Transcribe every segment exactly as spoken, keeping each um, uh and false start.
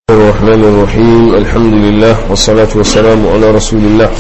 الرحمن الرحيم الحمد لله والصلاة والسلام على رسول الله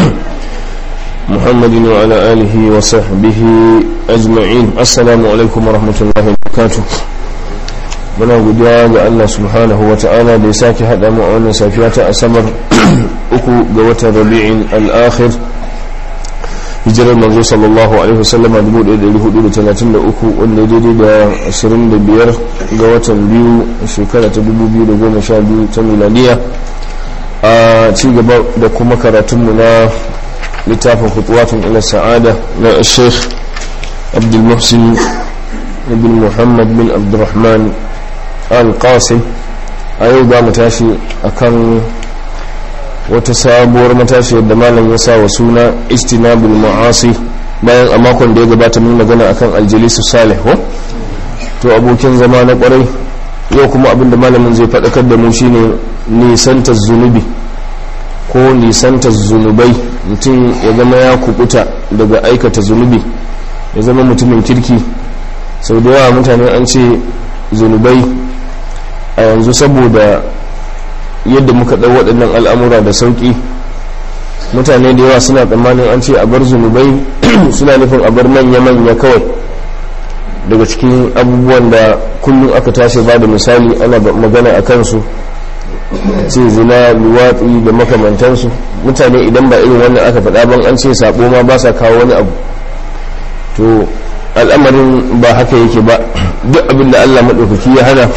محمد وعلى آله وصحبه أجمعين. السلام عليكم ورحمة الله وبركاته. muna godiya ga Allah subhanahu wa ta'ala da ya sake haɗa mu a wannan safiya ta asabar uku ga watan rabi'in al-akhir hijirar manzo sallallahu alaihi wasallama dubu ɗaya da ɗari hudu da talatin da uku wanda daidai da ashirin da biyar ga watan biyu shekara ta dubu biyu da goma sha biyu ta miladiya a ci gaba da kuma karatunmu na littafin khutuwatun ila sa'ada na Sheikh Abdul Muhsin ibn Muhammad bin Abdurrahman al-Qasim. a yau za mu tashi akan wata sabuwar matashi yadda malam ya sa wa suna istinabul ma'asi, bayan a makon da ya gabata mun magana akan aljalisu salih ko to abokin zama na kwarai. yau kuma abinda malamin zai faɗakar da mu shine nisantar zunubi ko nisantar zunubai, mutum ya zama ya kubuta daga aikata zunubi, ya zama mutumin kirki. sau da yawa mutane an ce zunubai a yanzu saboda yadda muka ɗau waɗannan al'amura da sauƙi, mutane da yawa suna tsammanin an ce a bar zunubai suna nufin a bar manya-manya kawai daga cikin abubuwan da kullum aka tashi ba da misali ana magana a kansu, ce zina, luwatsi da makamantansu. mutane idan ba irin wannan aka faɗa ban an ce sabo ma ba sa kawo wani abu. to al'amarin ba haka yake ba. duk abin da Allah maɗaukaki ya hana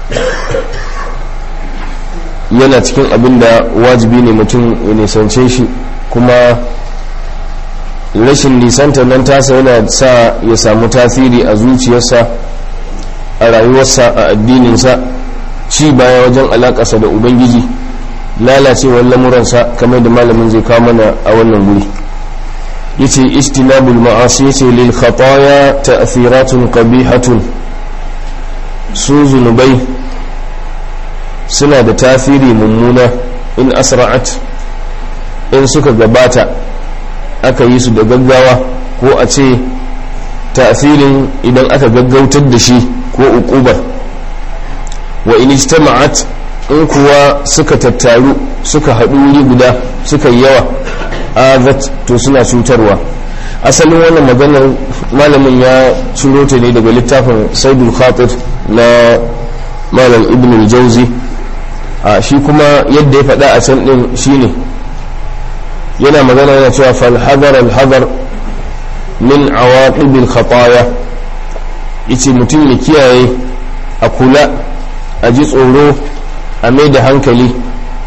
yana cikin abin da wajibi ne mutum ya nisance shi, kuma rashin nisanta nan tasa yana sa ya samu tasiri a zuciyarsa, a rayuwarsa, a addininsa, ci baya wajen alaƙarsa da ubangiji, lalacewar lamuransa, kamar da malamin zai kawo mana a wannan guri. yace istinabul ma'asi yace lil khataya ta'thiratun qabihatun, su zunubai suna da tasiri mummuna in asra'at, in suka gabata aka yi su da gaggawa, ko a ce ta'sirin idan aka gaggautar da shi ko uqubar. wa in ijtama'at, in kuwa suka tattaru suka haɗu wuri guda suka yi yawa, azat, to suna cutarwa. asalin wannan maganar malamin ya ciro ta ne daga littafin saidul khatir na malam ibn al-jawzi. a shi kuma yadda ya faɗa a can ɗin shine yana magana yana cewa fal hadar al hadar min awaqib al khataya, yace mutum ya kiyaye, a kula, a ji tsoro, a mai da hankali,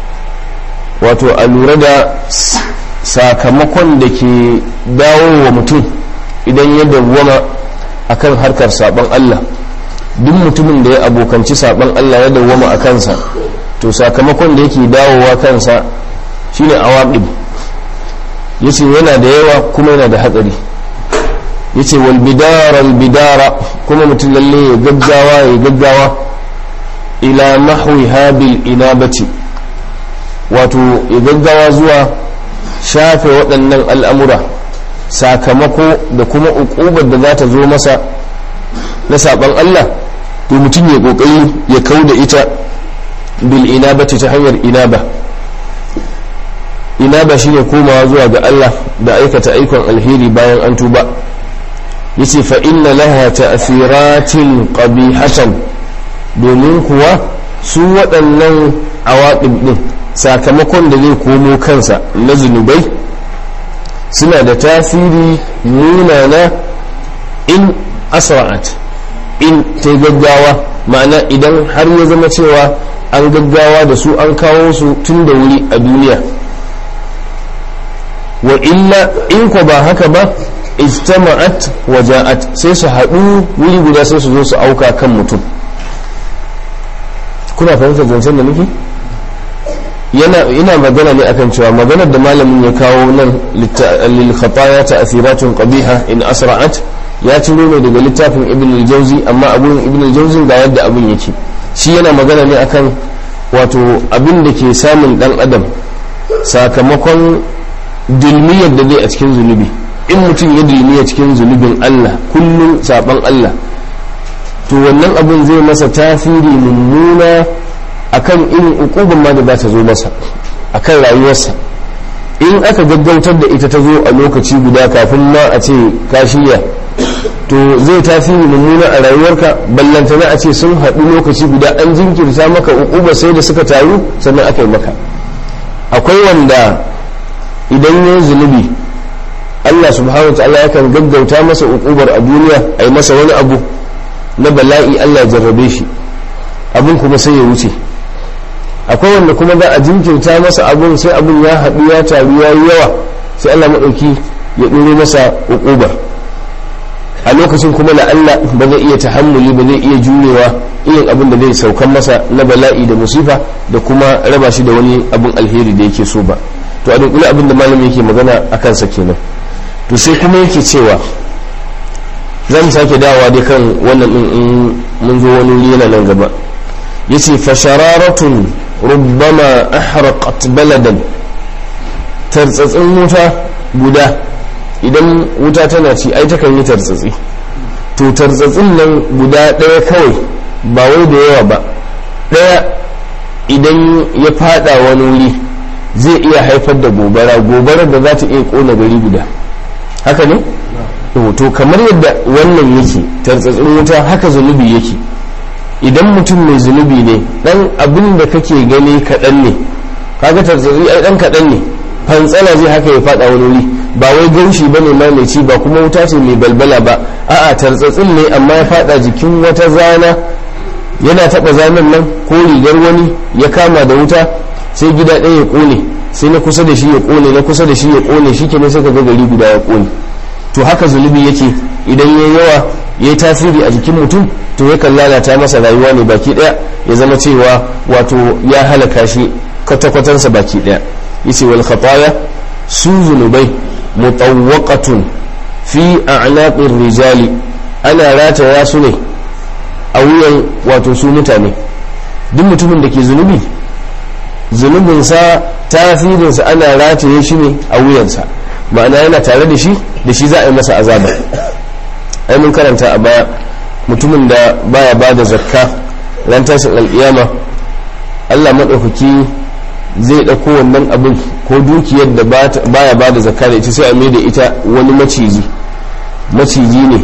wato a lura da sakamakon da ke dawo wa mutum idan ya dawwama akan harkar saban Allah. duk mutumin da ya abokanci saban Allah ya dawwama a kansa, to sakamakon da yake dawowa kansa shine awaqib. yace yana da yawa kuma yana da hatsari. yace wal bidara al bidara, kuma mutum lalle ya gaggawa ya gaggawa ila mahwi habil inabati, wato ya gaggawa zuwa shafe waɗannan al'amura, sakamako da kuma uqubar da za ta zo masa na saban Allah, to mutum ya kokari ya kauda ita bil inabati, ta hanyar inaba. inaba shine komawa zuwa ga Allah da aikata aikon alheri bayan an tuba. yace fa inna laha ta'thiratin qabihatan, domin kuwa su waɗannan awaqib din, sakamakon da zai komo kansa na zunubai, suna da tasiri munana in asra'at, in ta gaggawa. ma'ana idan har ya zama cewa an gaggawa da su, an kawo su tun da wuri a duniya. wa illa in ko ba haka ba, ijtama'at wa ja'at, sai su haɗu wuri guda, sai su zo su auka kan mutum. kuna fahimtar zancen da nufi? yana ina magana ne akan cewa maganar da malamin ya kawo nan lil khataya ta'thiratun qabiha in asra'at, ya ciro ne daga littafin ibn al-jawzi, amma abun ibn al-jawzi ga yadda abun yake. shi yana magana ne akan wato abin da ke samun dan adam sakamakon dilmiyar da zai a cikin zunubi. in mutum ya dilmiya cikin zunubin Allah, kullum saban Allah, to wannan abin zai masa tasiri mummuna akan irin uquban ma da za ta zo masa akan rayuwarsa. In aka gaggautar da ita ta zo a lokaci guda kafin ma a ce ka shirya, to zai tasiri mummuna a rayuwarka, ballantana a ce sun haɗu lokaci guda an jinkirta maka uquba sai da suka taru sannan aka yi maka. Akwai wanda idan ya zunubi Allah subhanahu wa ta'ala yakan gaggauta masa uqubar a duniya, a yi masa wani abu na bala'i, Allah ya jarrabe shi, abin kuma sai ya wuce. Akwai wanda kuma za a jinkirta masa abun, sai abun ya haɗu ya taru ya yi yawa, sai Allah maɗauki ya ɗoro masa uqubar. A lokacin kuma na Allah ba zai iya tahammuli, ba zai iya jurewa irin abin da zai saukan masa na bala'i da musifa da kuma raba shi da wani abin alheri da yake so ba. To a dunkule abin da malami yake magana a kansa kenan. To sai kuma yake cewa za mu sake dawowa dai kan wannan din in mun zo wani wuri yana nan gaba. Yace fa shararatun rubbama ahraqat baladan, tartsatsin wuta guda idan wuta tana ci ai takan yi tartsatsi, to tartsatsin nan guda ɗaya kawai ba wai da yawa ba, ɗaya idan ya fada wani wuri zai iya haifar da gobara, gobarar da za ta iya kona gari guda. Haka ne? To kamar yadda wannan yake tartsatsin wuta, haka zunubi yake. Idan mutum mai zunubi ne, dan abin da kake gani kaɗan ne, kaga tartsatsi ai dan kaɗan ne, fantsala zai haka ya fada wani wuri, ba wai gaushi bane ma mai ci, ba kuma wuta ce mai balbala ba, a'a tartsatsin ne amma ya fada jikin wata zana, yana taba zanen nan ko rigar wani ya kama da wuta, sai gida ɗaya ya kone, sai na kusa da shi ya kone, na kusa da shi ya kone, shi kenan sai ka ga gari guda ya kone. To haka zunubi yake, idan ya yawa ya yi tasiri a jikin mutum, to yakan lalata masa rayuwa ne baki ɗaya, ya zama cewa wato ya halaka shi kwata-kwatansa baki ɗaya. yace wal khataya su zunubai mutawwaqatun fi a'naqir rijali, ana rataya su ne a wuyan wato su mutane. Duk mutumin da ke zunubi, zunubinsa tasirinsa ana rataye shi ne a wuyansa, ma'ana yana tare da shi, da shi za a yi masa azaba. ai mun karanta a baya mutumin da baya ba da zakka ran tashin alkiyama, Allah maɗaukaki zai ɗauko wannan abin ko dukiyar da baya ba da zakka da ita, sai a mai da ita wani maciji maciji ne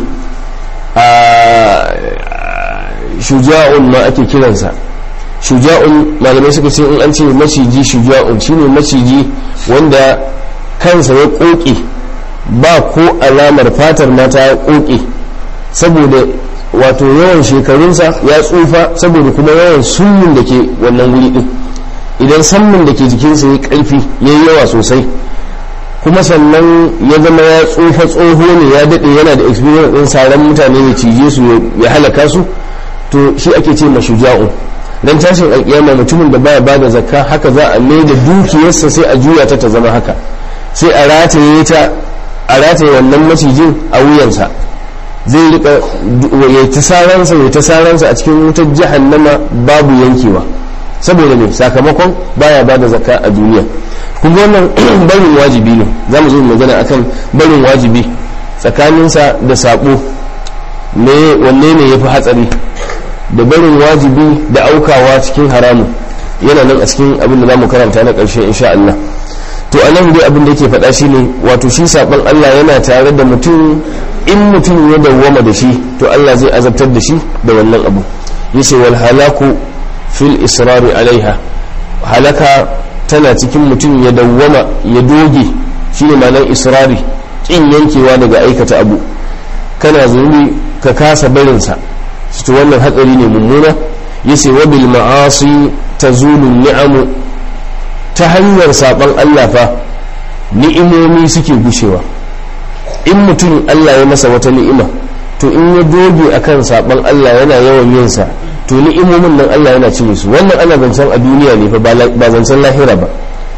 a shuja'un ma ake kiransa. Shuja'un malamai suka ce in an ce maciji shuja'un shine maciji wanda kansa ya koke, ba ko alamar fatar mata ya koke saboda wato yawan shekarunsa ya tsufa, saboda kuma yawan summun da ke wannan wuri din. Idan sammun da ke jikinsa ya karfi ya yi yawa sosai, kuma sannan ya zama ya tsufa, tsoho ne, ya daɗe, yana da experience ɗin saran mutane ya cije su ya halaka su, to shi ake ce mashuja'un. Dan tashin alƙiyama mutumin da baya bada zakka, haka za a mai da dukiyarsa sai a juya ta ta zama haka, sai a rataye ta a rataye wannan macijin a wuyansa, zai rika ya ta saransa ya ta saransa a cikin wutar jahannama babu yankewa. Saboda ne sakamakon baya bada zakka a duniya. Kuma wannan barin wajibi ne, za mu zo magana akan barin wajibi tsakaninsa da sabo, me wanne ne yafi hatsari, da barin wajibi da aukawa cikin haramun. Yana nan a cikin abin da za mu karanta na ƙarshe insha Allah. To a nan dai abin da yake faɗa shi ne, wato shi saɓon Allah yana tare da mutum, in mutum ya dawwama da shi to Allah zai azabtar da shi da wannan abu. Yace wal halaku fil israri alaiha, halaka tana cikin mutum ya dawwama ya doge, shine ma'anar israri, kin yankewa daga aikata abu, kana zunubi ka kasa barinsa, to wannan hatsari ne mummuna. Yace wa bil ma'asi tazulu ni'amu, ta hanyar saban Allah fa ni'imomi suke gushewa. In mutum Allah ya masa wata ni'ima, to in ya doge akan saban Allah yana yawan yin sa, to ni'imomin nan Allah yana cire su. Wannan ana zancen a duniya ne fa, ba zancen lahira ba.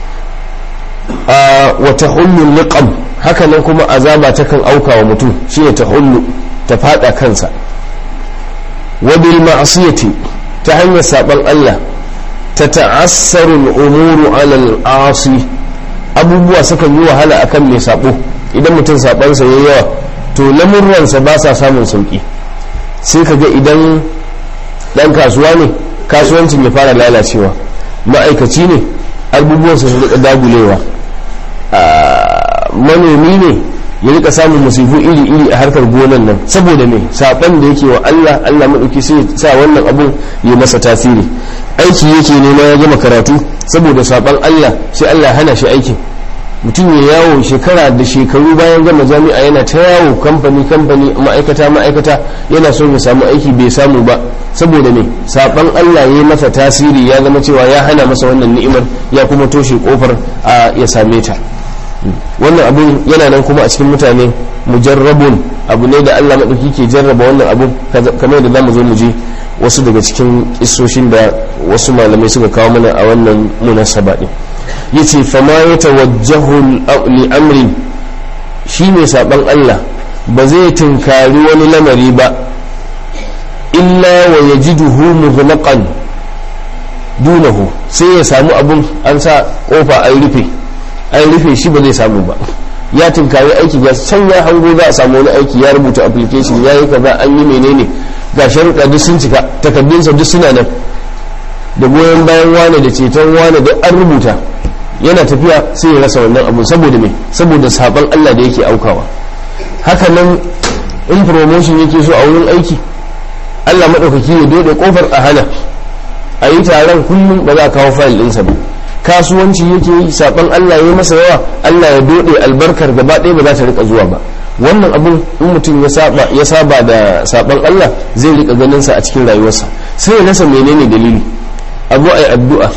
a wa tahullu liqam, haka nan kuma azaba takan auka wa mutum, shine tahullu, ta fada kansa. wa bil ma'siyati, ta hanyar saban Allah, ta ta'assaru al'umuru ala al'asi, abubuwa sukan yi wahala akan mai sabo. Idan mutum sabansa yayi yawa, to lamurransa ba sa samun sauki. Sai kaga idan dan kasuwa ne kasuwancin ya fara lalacewa, ma'aikaci ne abubuwansa su rika dagulewa, manomi ne ya rika samun musifu iri-iri a harkar gonan nan saboda me saban da yake wa Allah Allah madauki sai sa wannan abun ya masa tasiri. Aiki yake nema ya gama karatu saboda saban Allah sai Allah hana shi aikin. Mutum ya yawo shekara da shekaru bayan gama jami'a yana ta yawo kamfani kamfani ma'aikata ma'aikata yana so ya samu aiki bai samu ba saboda me saban Allah ya yi masa tasiri ya zama cewa ya hana masa wannan ni'imar ya kuma toshe kofar a ya same ta. Wannan abun yana nan kuma a cikin mutane mujarrabun abu ne da Allah maɗauki ke jarraba wannan abu kamar da zamu zo mu ji wasu daga cikin isoshin da wasu malamai suka kawo mana a wannan munasaba din. Yace fama ya tawajjahu li amrin, shi mai saban Allah ba zai tunkari wani lamari ba illa wa yajiduhu mughlaqan dunahu, sai ya samu abun an sa kofa an rufe an rufe shi ba zai samu ba. Ya tunkari aiki ga can ya hango za a samu wani aiki ya rubuta application ya yi kaza an yi menene ga sharuɗa duk sun cika takaddunsa duk suna nan da goyon bayan wane da ceton wane da an rubuta, yana tafiya sai ya rasa wannan abu saboda me saboda saban Allah da yake aukawa. Haka nan in promotion yake so a wurin aiki Allah madaukaki ya dode kofar a hana a yi taron kullum ba za a kawo fayil ɗinsa ba. Kasuwanci yake yi saban Allah ya masa yawa Allah ya dode albarkar gaba ɗaya ba za ta rika zuwa ba. Wannan abun in mutum ya saba ya saba da saban Allah zai rika ganin sa a cikin rayuwarsa sai ya rasa menene dalili. Abu ai addu'a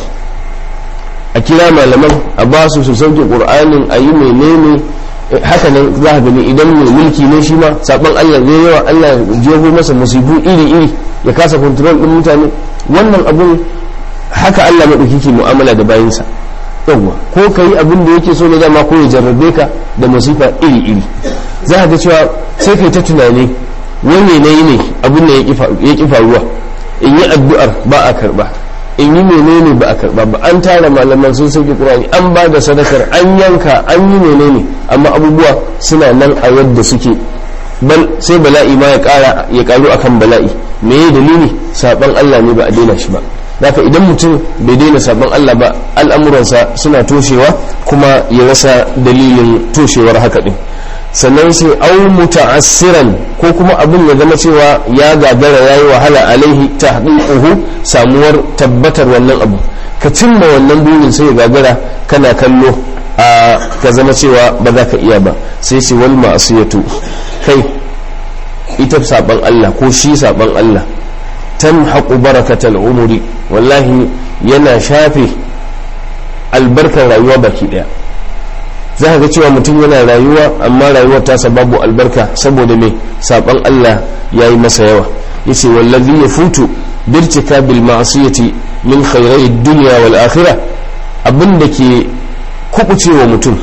a kira malaman a ba su su sauke qur'anin a yi menene haka nan za ka gani idan mai mulki ne shi ma saban Allah zai yawa Allah ya jeho masa musibu iri iri ya kasa control din mutane. Wannan abun haka Allah maɗauki ke mu'amala da bayinsa yawwa ko ka yi abin da yake so na dama ko ya jarrabe ka da masifa iri iri. Za ka ga cewa sai kai ta tunani wani ne ne abin da ya ƙi faruwa, in yi addu'ar ba a karɓa, in yi menene ba a karɓa ba, an tara malaman sun sauke Qur'ani an ba da sadakar an yanka an yi menene amma abubuwa suna nan a yadda suke, bal sai bala'i ma ya ƙara ya ƙaru akan bala'i. Me ya dalili? Saban Allah ne ba a daina shi ba. Haka idan mutum bai daina saban Allah ba al'amuransa suna toshewa kuma ya rasa dalilin toshewar haka din. Sannan sai au muta'assiran ko kuma abin ya zama cewa ya gagara yayi wahala alaihi tahqiquhu samuwar tabbatar wannan abu ka cimma wannan burin sai ya gagara kana kallo a ka zama cewa ba za ka iya ba. sai ce wal ma'asiyatu kai ita saban Allah ko shi saban Allah tamhaqu barakatal umuri wallahi yana shafe albarkar rayuwa baki daya. za ka ga cewa mutum yana rayuwa amma rayuwar tasa babu albarka saboda mai saban Allah ya yi masa yawa. yace wallazi yafutu birtikabil ma'siyati min khairai dunya wal akhirah, abinda ke kubucewa mutum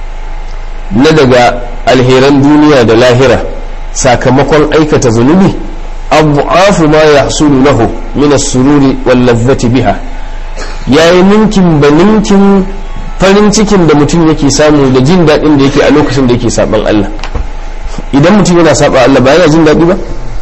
na daga alheran duniya da lahira sakamakon aikata zunubi abu'afu ma yahsulu lahu min as-sururi wal ladhati biha, yayi ninkin ba ninkin farin cikin da mutum yake samu da jin daɗin da yake a lokacin da yake saban Allah. Idan mutum yana saba Allah ba yana jin daɗi ba?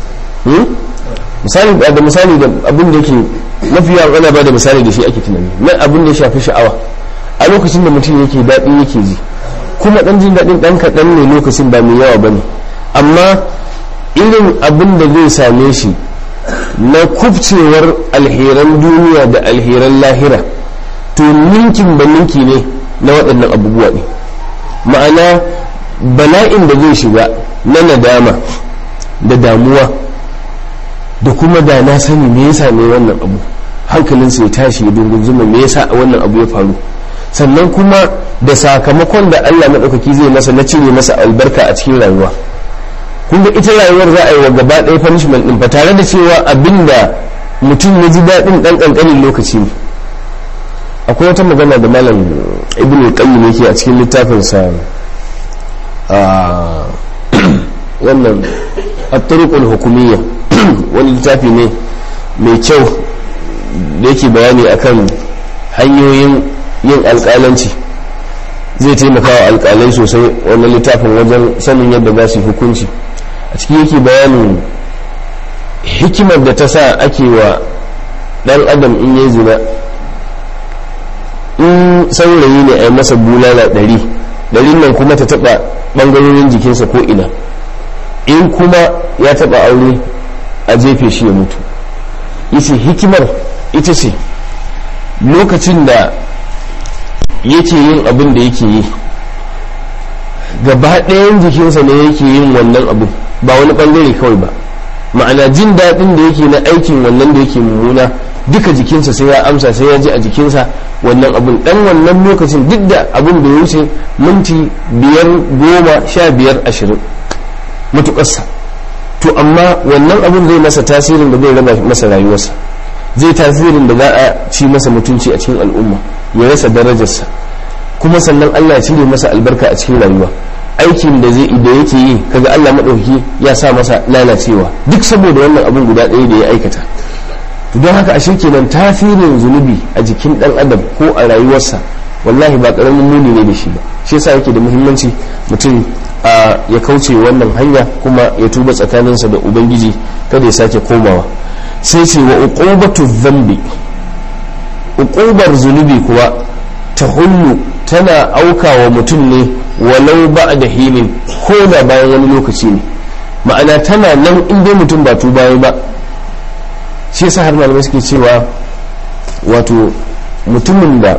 misali da misali da abin da yake mafi yawan ana ba da misali da shi ake tunani na abin da ya shafi sha'awa. A lokacin da mutum yake daɗi yake ji kuma ɗan jin daɗin ɗan kaɗan ne lokacin ba mai yawa ba ne, amma irin abin da zai same shi na kubcewar alheran duniya da alheran lahira to ninkin ba ninki ne na waɗannan abubuwa ne. Ma'ana bala'in da zai shiga na nadama da damuwa da kuma da na sani me yasa ne wannan abu, hankalinsa ya tashi ya dungunzuma me yasa wannan abu ya faru, sannan kuma da sakamakon da Allah maɗaukaki zai masa na cire masa albarka a cikin rayuwa. kun ga ita rayuwar za a yi wa gaba ɗaya punishment ɗin fa tare da cewa abinda mutum ya ji daɗin ɗan ƙanƙanin lokaci ne. Akwai wata magana da malam ibn al-qayyim yake a cikin littafinsa a wannan at-turuqul hukumiyya wani littafi ne mai kyau da yake bayani akan hanyoyin yin alƙalanci, zai taimaka wa alƙalai sosai wannan littafin wajen sanin yadda za su hukunci. A ciki yake bayanin hikimar da ta sa ake wa dan adam in yayi zina in saurayi ne a yi masa bulala ɗari ɗarin nan kuma ta taɓa ɓangarorin jikinsa ko ina, in kuma ya taɓa aure a jefe shi ya mutu. yace hikimar ita ce lokacin da yake yin abin da yake yi gaba ɗayan jikinsa ne yake yin wannan abin, ba wani ɓangare kawai ba, ma'ana jin daɗin da yake na aikin wannan da yake mummuna duka jikinsa sai ya amsa, sai ya ji a jikinsa wannan abin. ɗan wannan lokacin duk da abin da ya wuce minti biyar goma sha biyar ashirin matuƙarsa, to amma wannan abin zai masa tasirin da zai raba masa rayuwarsa, zai tasirin da za a ci masa mutunci a cikin al'umma, ya rasa darajarsa, kuma sannan Allah ya cire masa albarka a cikin rayuwa. aikin da zai da yake yi kaga Allah madauki ya sa masa lalacewa duk saboda wannan abin guda ɗaya da ya aikata. to don haka ashe kenan tasirin zunubi a jikin dan adam ko a rayuwarsa wallahi ba karamin muni ne da shi ba. shi yasa yake da muhimmanci mutum ya kauce wannan hanya kuma ya tuba tsakaninsa da ubangiji kada ya sake komawa. sai ce wa uqubatu dhanbi, uqubar zunubi kuwa tahullu tana aukawa mutum ne walau ba da hilin ko da bayan wani lokaci ne, ma'ana tana nan in dai mutum ba tuba ya ba. shi yasa har malamai suke cewa wato mutumin da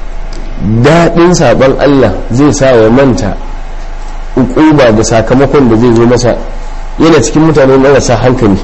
daɗin saɓon Allah zai sa ya manta uquba da sakamakon da zai zo masa yana cikin mutane marasa hankali,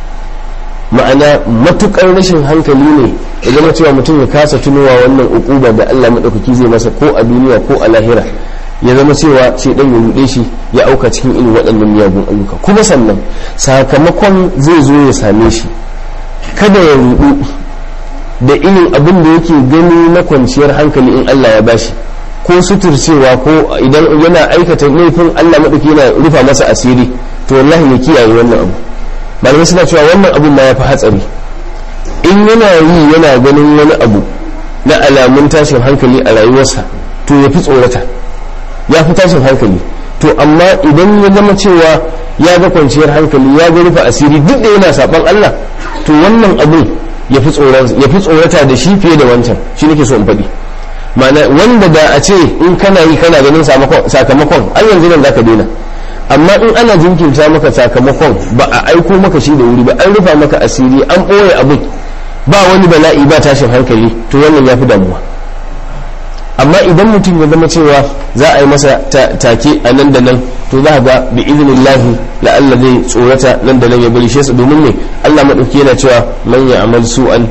ma'ana matukar rashin hankali ne ya zama cewa mutum ya kasa tunowa wannan uquba da Allah madaukaki zai masa ko a duniya ko a lahira, ya zama cewa ce dan ya rude shi ya auka cikin irin waɗannan miyagun ayyuka, kuma sannan sakamakon zai zo ya same shi. kada ya rudu da irin abin da yake gani na kwanciyar hankali in Allah ya bashi, ko suturcewa, ko idan yana aikata laifin Allah madauki yana rufa masa asiri, to wallahi ya kiyaye wannan abu. malamai suna cewa wannan abun ma ya fi hatsari. in yana yi yana ganin wani abu na alamun tashin hankali a rayuwarsa to ya fi tsorata, ya fi tashin hankali. to amma idan ya zama cewa ya ga kwanciyar hankali, ya ga rufe asiri duk da yana saban Allah, to wannan abun ya fi tsorata da shi fiye da wancan. shi nake so in faɗi, ma'ana wanda da a ce in kana yi kana ganin sakamakon an yanzu nan zaka daina, amma in ana jinkirta maka sakamakon ba a aiko maka shi da wuri ba, an rufa maka asiri, an ɓoye abin, ba wani bala'i ba tashin hankali, to wannan ya fi damuwa. amma idan mutum ya zama cewa za a yi masa take a nan da nan, to za ga bi iznillahi la'alla zai tsorata nan da nan ya bari shi, domin ne Allah madauki yana cewa man ya'mal su'an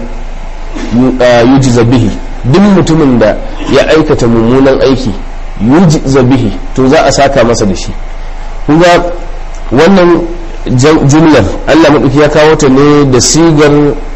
yujza bihi, duk mutumin da ya aikata mummunan aiki yujza bihi to za a saka masa da shi. kuma wannan jumlar Allah madauki ya kawo ta ne da sigar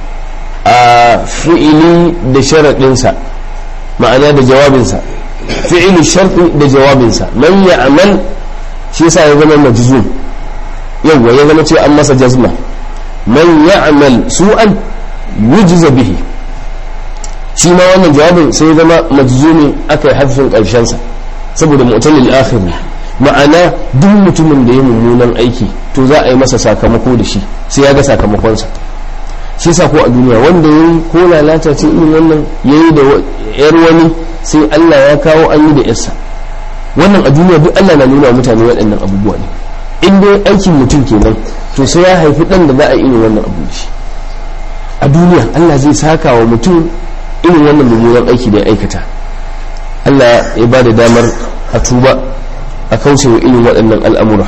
a fi'ili da sharaɗinsa, ma'ana da jawabinsa, fi'ili sharɗi da jawabinsa. man ya'mal shi yasa ya zama majzum, yawa ya zama ce an masa jazma. man ya'mal su'an yujza bihi, shi ma wannan jawabin sai ya zama majzumi aka yi hadfin ƙarshensa saboda mu'talil akhir, ma'ana duk mutumin da ya mummunan aiki to za a yi masa sakamako da shi, sai ya ga sakamakonsa. shi yasa ko a duniya wanda yayi ko lalata ce irin wannan yayi da yar wani, sai Allah ya kawo an yi da yarsa. wannan a duniya duk Allah na nuna mutane waɗannan abubuwa ne. in dai aikin mutum kenan to sai ya haifi ɗan da za a yi irin wannan abu da shi. a duniya Allah zai saka wa mutum irin wannan mummunan aiki da ya aikata. Allah ya ba da damar a tuba a kauce wa irin waɗannan al'amura.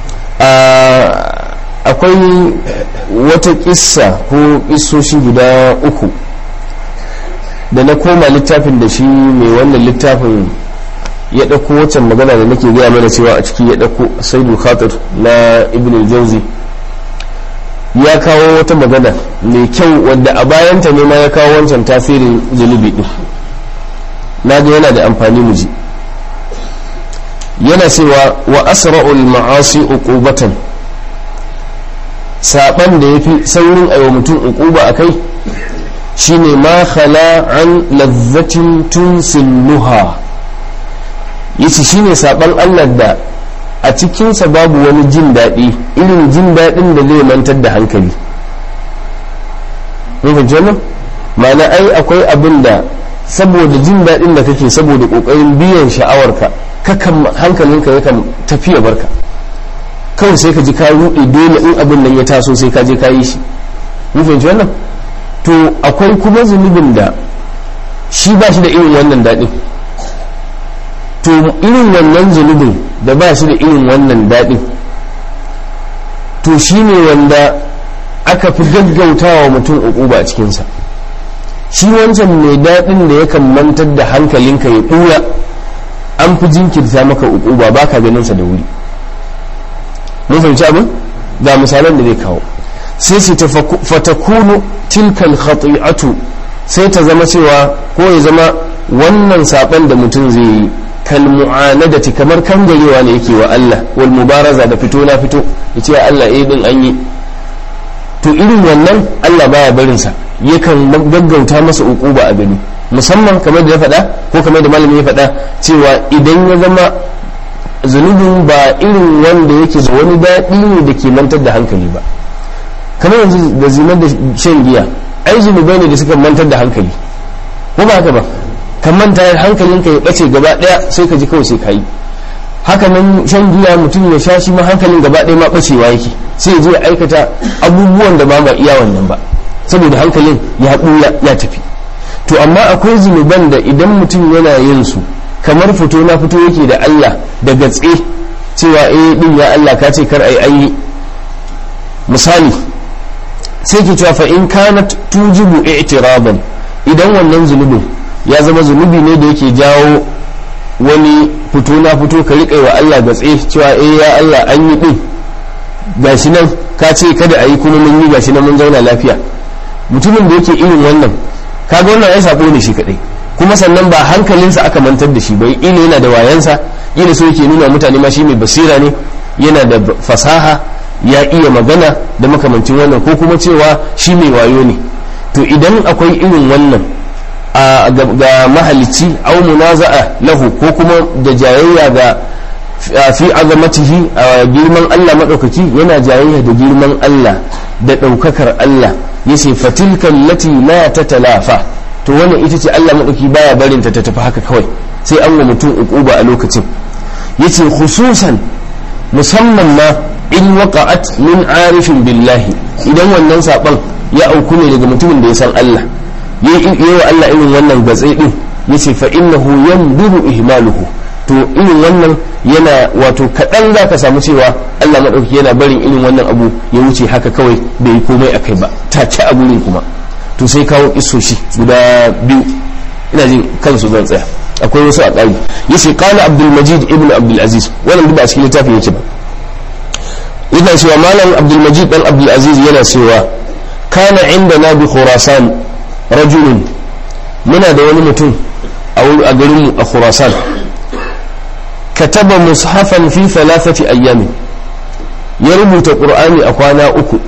akwai wata kissa ko kissoshi guda uku da na koma littafin da shi mai wannan littafin ya ɗauko waccan magana da nake gaya mana cewa a ciki ya ɗauko saidul khatir na ibn al-jawzi, ya kawo wata magana mai kyau wadda a bayanta ne ma ya kawo wancan tasirin zunubi din. na ga yana da amfani mu ji. yana cewa wa asra'ul ma'asi uqubatan, saban da yafi saurin aiwa mutum uquba akai shine ma khala an lazzatin tunsilluha, yace shine saban Allah da a cikinsa babu wani jin daɗi irin jin daɗin da zai mantar da hankali. mun fahimci wannan? ma'ana ai akwai abin da saboda jin daɗin da kake saboda ƙoƙarin biyan sha'awarka kakan hankalinka yakan tafiya barka kawai sai ka ji ka ruɗe dole in abin nan ya taso sai ka je ka yi shi mun fahimci wannan to akwai kuma zunubin da shi ba shi da irin wannan daɗin to irin wannan zunubin da ba shi da irin wannan daɗin to shi ne wanda aka fi gaggautawa mutum uquba a cikinsa shi wancan mai daɗin da yakan mantar da hankalinka ya ɓuya an fi jinkirta maka uquba ba ka ganinsa da wuri mun fahimci abin ga misalan da zai kawo sai ce ta fatakunu tilkal khati'atu sai ta zama cewa ko ya zama wannan saban da mutum zai yi kal mu'anadati kamar kangarewa ne yake wa Allah wal mubaraza da fito na fito yace ya Allah eh din an yi to irin wannan Allah baya barin sa yakan gaggauta masa uquba a gani musamman kamar da ya faɗa ko kamar da malami ya faɗa cewa idan ya zama zunubin ba irin wanda yake da wani daɗi ne da ke mantar da hankali ba kamar yanzu da zinar da shan giya ai zunubai ne da suka mantar da hankali ko ba haka ba ka manta hankalinka ya ɓace gaba ɗaya sai ka ji kawai sai ka yi haka nan shan giya mutum ya sha shi ma hankalin gaba ɗaya ma ɓacewa yake sai ya je ya aikata abubuwan da ba ma iya wannan ba saboda hankalin ya ɓuya ya tafi to amma akwai zunuban da idan mutum yana yin su kamar fito na fito yake da Allah da gatse cewa eh din ya Allah ka ce kar ai ayi misali sai ke cewa fa in kanat tujibu i'tiraban idan wannan zunubin ya zama zunubi ne da yake jawo wani fito na fito ka riƙa wa Allah gatse cewa eh ya Allah an yi din gashi nan ka ce kada ayi kuma mun yi gashi nan mun zauna lafiya mutumin da yake irin wannan kaga wannan ai sabo ne shi kadai kuma sannan ba hankalinsa aka mantar da shi bai ila yana da wayansa ila so yake nuna mutane ma shi mai basira ne yana da fasaha ya iya magana da makamancin wannan ko kuma cewa shi mai wayo ne to idan akwai irin wannan a ga mahalicci au munaza'a lahu ko kuma da jayayya ga fi azamatihi a girman Allah madaukaki yana jayayya da girman Allah da daukakar Allah yace fatilkal lati la tatalafa to wannan ita ce Allah madauki baya barin ta ta tafi haka kawai sai an wa mutum uquba a lokacin yace khususan musamman ma in waqa'at min arifin billahi idan wannan saban ya auku ne daga mutumin da ya san Allah yayi wa Allah irin wannan gatsai din yace fa innahu yanburu ihmaluhu to irin wannan yana wato kadan zaka samu cewa Allah madauki yana barin irin wannan abu ya wuce haka kawai bai yi komai akai ba take a gurin kuma to sai kawo isoshi guda biyu ina jin kansu zan tsaya akwai wasu a ƙari yace qala abdul majid ibn abdul aziz wannan duk ba cikin littafin yake ba yana cewa malam abdul majid dan abdul aziz yana cewa kana indana bi khurasan rajulun muna da wani mutum a garin mu a khurasan kataba mushafan fi thalathati ayyamin ya rubuta qur'ani a kwana uku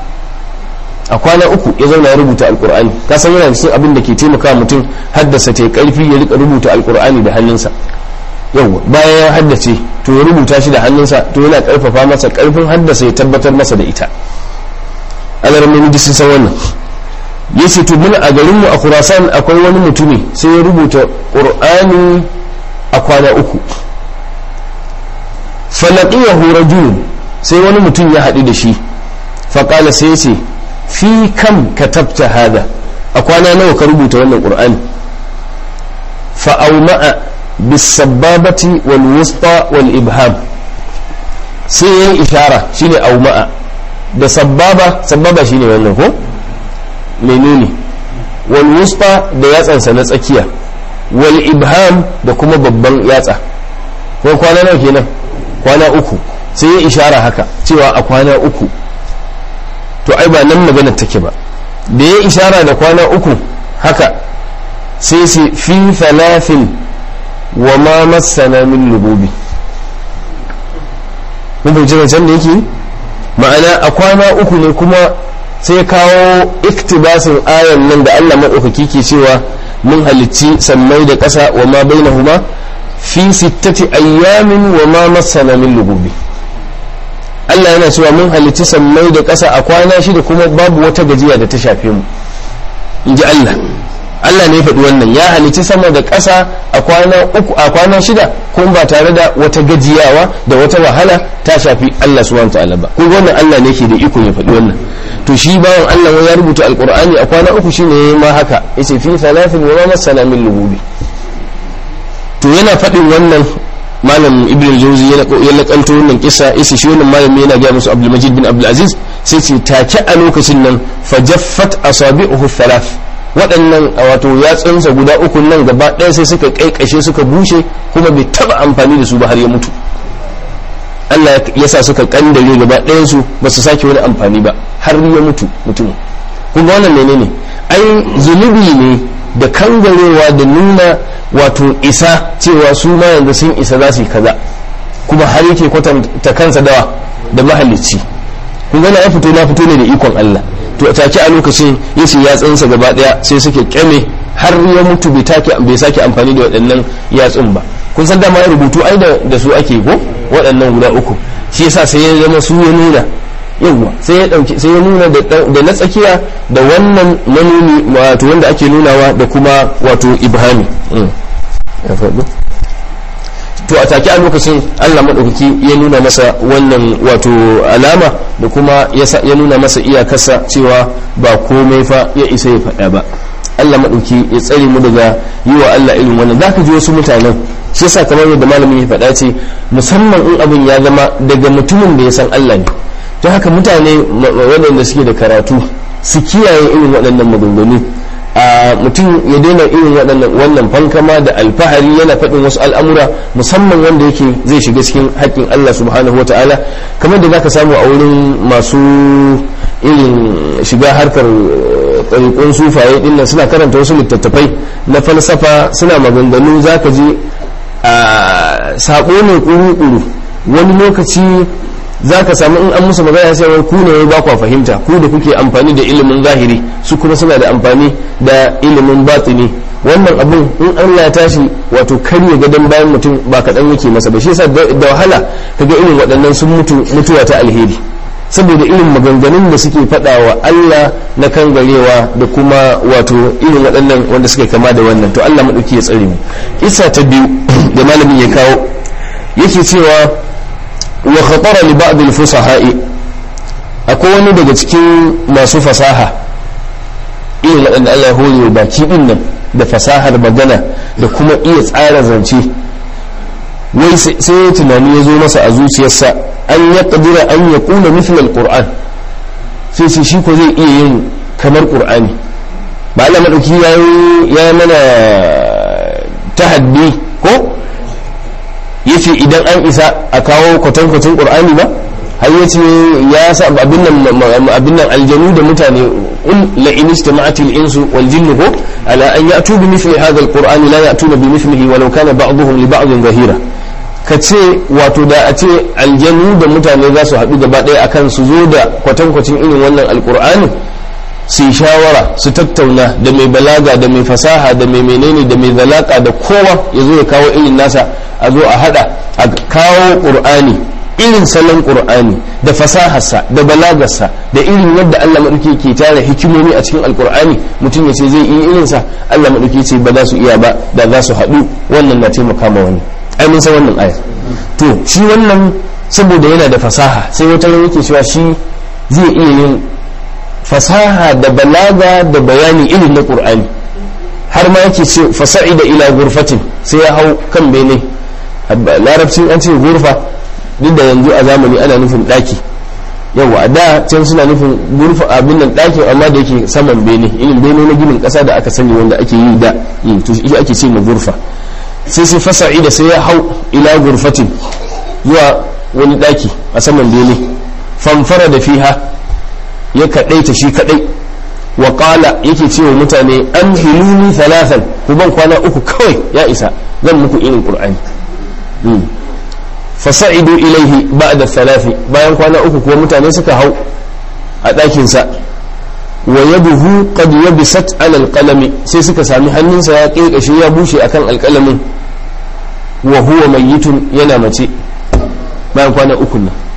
a kwana uku ya zauna ya rubuta alkur'ani ka san yana cikin abin da ke taimaka mutum haddasa ta karfi ya rika rubuta alkur'ani da hannunsa yau bayan ya haddace to ya rubuta shi da hannunsa to yana karfafa masa karfin haddasa ya tabbatar masa da ita alarmani sun san wannan yace to mun a garin mu a Khurasan akwai wani mutumi sai ya rubuta qur'ani a kwana uku falaqiyahu rajul sai wani mutum ya haɗu da shi faqala sai ya ce fi kam katabta hada a kwana nawa ka rubuta wannan qur'ani fa awma'a bis sababati wal wusta wal ibham sai yayin ishara shine awma'a da sababa sababa shine wannan ko menene wal wusta da yatsansa na tsakiya wal ibham da kuma babban yatsa ko kwana nawa kenan kwana uku sai ya ishara haka cewa a kwana uku to ai ba nan maganar take ba da ya ishara da kwana uku haka sai sai fi thalathin wa ma massana min lububi mun bai jira can da yake ma'ana a kwana uku ne kuma sai kawo iktibasin ayan nan da Allah madaukaki ke cewa mun halicci sammai da ƙasa wa ma bainahuma fi sittati ayyamin wa ma massana min lububi Allah yana cewa mun halicci sammai da ƙasa a kwana shida kuma babu wata gajiya da ta shafe mu in ji Allah Allah ne ya faɗi wannan ya halicci sama da ƙasa a kwana uku a kwana shida kuma ba tare da wata gajiyawa da wata wahala ta shafi Allah subhanahu ta'ala ba ko wannan Allah ne ke da iko ya faɗi wannan to shi bawan Allah ya rubuta alqur'ani a kwana uku shine ma haka yace fi thalathin wa ma salamin lububi to yana faɗin wannan malam ibn jauzi ya lakanto wannan kisa isi shi wannan malami yana ga musu abdul majid bin abdul aziz sai ce take a lokacin nan fajaffat asabi'uhu thalath waɗannan wato yatsunsa guda uku nan gaba ɗaya sai suka kaikashe suka bushe kuma bai taba amfani da su ba har ya mutu Allah ya sa suka kandare gaba ɗayan su ba su sake wani amfani ba har ya mutu mutum kun ga wannan menene ai zunubi ne da kangarewa da nuna wato isa cewa su ma yanzu sun isa za su yi kaza kuma har yake kwatanta kansa dawa da mahalicci kun gana ya fito na fito ne da ikon Allah to a take a lokacin yace yatsunsa gaba daya sai suke kyame har ya mutu bai take bai sake amfani da waɗannan yatsun ba kun san dama rubutu ai da su ake ko waɗannan guda uku shi yasa sai ya zama su ya nuna yawwa sai ya dauki sai ya nuna da na tsakiya da wannan manuni wato wanda ake nunawa da kuma wato ibhami ya faɗo to a take a lokacin Allah madaukaki ya nuna masa wannan wato alama da kuma ya nuna masa iyakarsa cewa ba komai fa ya isa ya faɗa ba Allah madauki ya tsare mu daga yi wa Allah irin wannan zaka ji wasu mutanen shi yasa kamar yadda malamin ya faɗa ce musamman in abin ya zama daga mutumin da ya san Allah ne don haka mutane waɗanda suke da karatu su kiyaye irin waɗannan maganganu a mutum ya daina irin waɗannan wannan fankama da alfahari yana faɗin wasu al'amura musamman wanda yake zai shiga cikin haƙƙin Allah subhanahu wa ta'ala kamar da zaka samu a wurin masu irin shiga harkar ɗariƙun sufaye ɗin nan suna karanta wasu littattafai na falsafa suna maganganu zaka ji a saƙo ne ƙuru-ƙuru wani lokaci za ka samu in an musu magana sai wai ku ne ba ku fahimta ku da kuke amfani da ilimin zahiri su kuma suna da amfani da ilimin batini wannan abun in Allah ya tashi wato karye gadon bayan mutum ba kaɗan yake masa ba shi yasa da wahala kaga irin waɗannan sun mutu mutuwa ta alheri saboda irin maganganun da suke faɗa wa Allah na kangarewa da kuma wato irin waɗannan wanda suke kama da wannan to Allah maɗauki ya tsare mu isa ta biyu da malamin ya kawo yake cewa wa khatara li ba'd al-fusaha'i akwai wani daga cikin masu fasaha irin waɗanda Allah ya hore baki din nan da fasahar magana da kuma iya tsara zance wai sai tunani ya zo masa a zuciyarsa an ya kadira an ya kula mithla al-qur'an sai sai shi ko zai iya yin kamar qur'ani ba Allah madauki yayi ya mana tahaddi ko yace idan an isa a kawo kwatankwacin qur'ani ba har yace ya sa abin nan abin nan aljanu da mutane ul la in istama'atil insu wal jinnu ko ala an ya'tu bi mithli hadha alqur'ani la ya'tuna bi mithlihi walau kana ba'dhum li ba'dhin zahira kace wato da a ce aljanu da mutane za su haɗu gaba ɗaya akan su zo da kwatankwacin irin wannan alqur'ani su yi shawara su tattauna da mai balaga da mai fasaha da mai menene da mai zalaka da kowa ya zo ya kawo irin nasa a zo a hada a kawo ƙur'ani irin salon ƙur'ani da fasaharsa da balagarsa da irin yadda Allah maɗauki ke tara hikimomi a cikin alƙur'ani mutum ya ce zai iya irinsa Allah maɗauki ce ba za su iya ba da za su haɗu wannan na taimaka ma wani ai mun san wannan ayar to shi wannan saboda yana da fasaha sai wata yake cewa shi zai iya yin fasaha da balaga da bayani irin na ƙur'ani har ma yake ce fasa'ida ila gurfatin sai ya hau kan bene larabcin an ce gurfa duk da yanzu a zamani ana nufin ɗaki yau a da can suna nufin gurfa abin nan ɗakin amma da yake saman bene irin bene na ginin ƙasa da aka sani wanda ake yi da to shi ake ce ma gurfa sai sai fasa'ida sai ya hau ila gurfatin zuwa wani ɗaki a saman bene famfara da fiha ya kaɗaita shi kaɗai wa ƙala yake ce wa mutane an hiluni talatan ku ban kwana uku kawai ya isa zan muku irin ƙur'ani fasa'idu ilaihi ba'da thalathi bayan kwana uku kuwa mutane suka hau a ɗakinsa wa yaduhu qad yabisat ala alqalami sai suka sami hannunsa ya ƙeƙashe ya bushe akan alƙalamin wa huwa mayyitun yana mace bayan kwana uku nan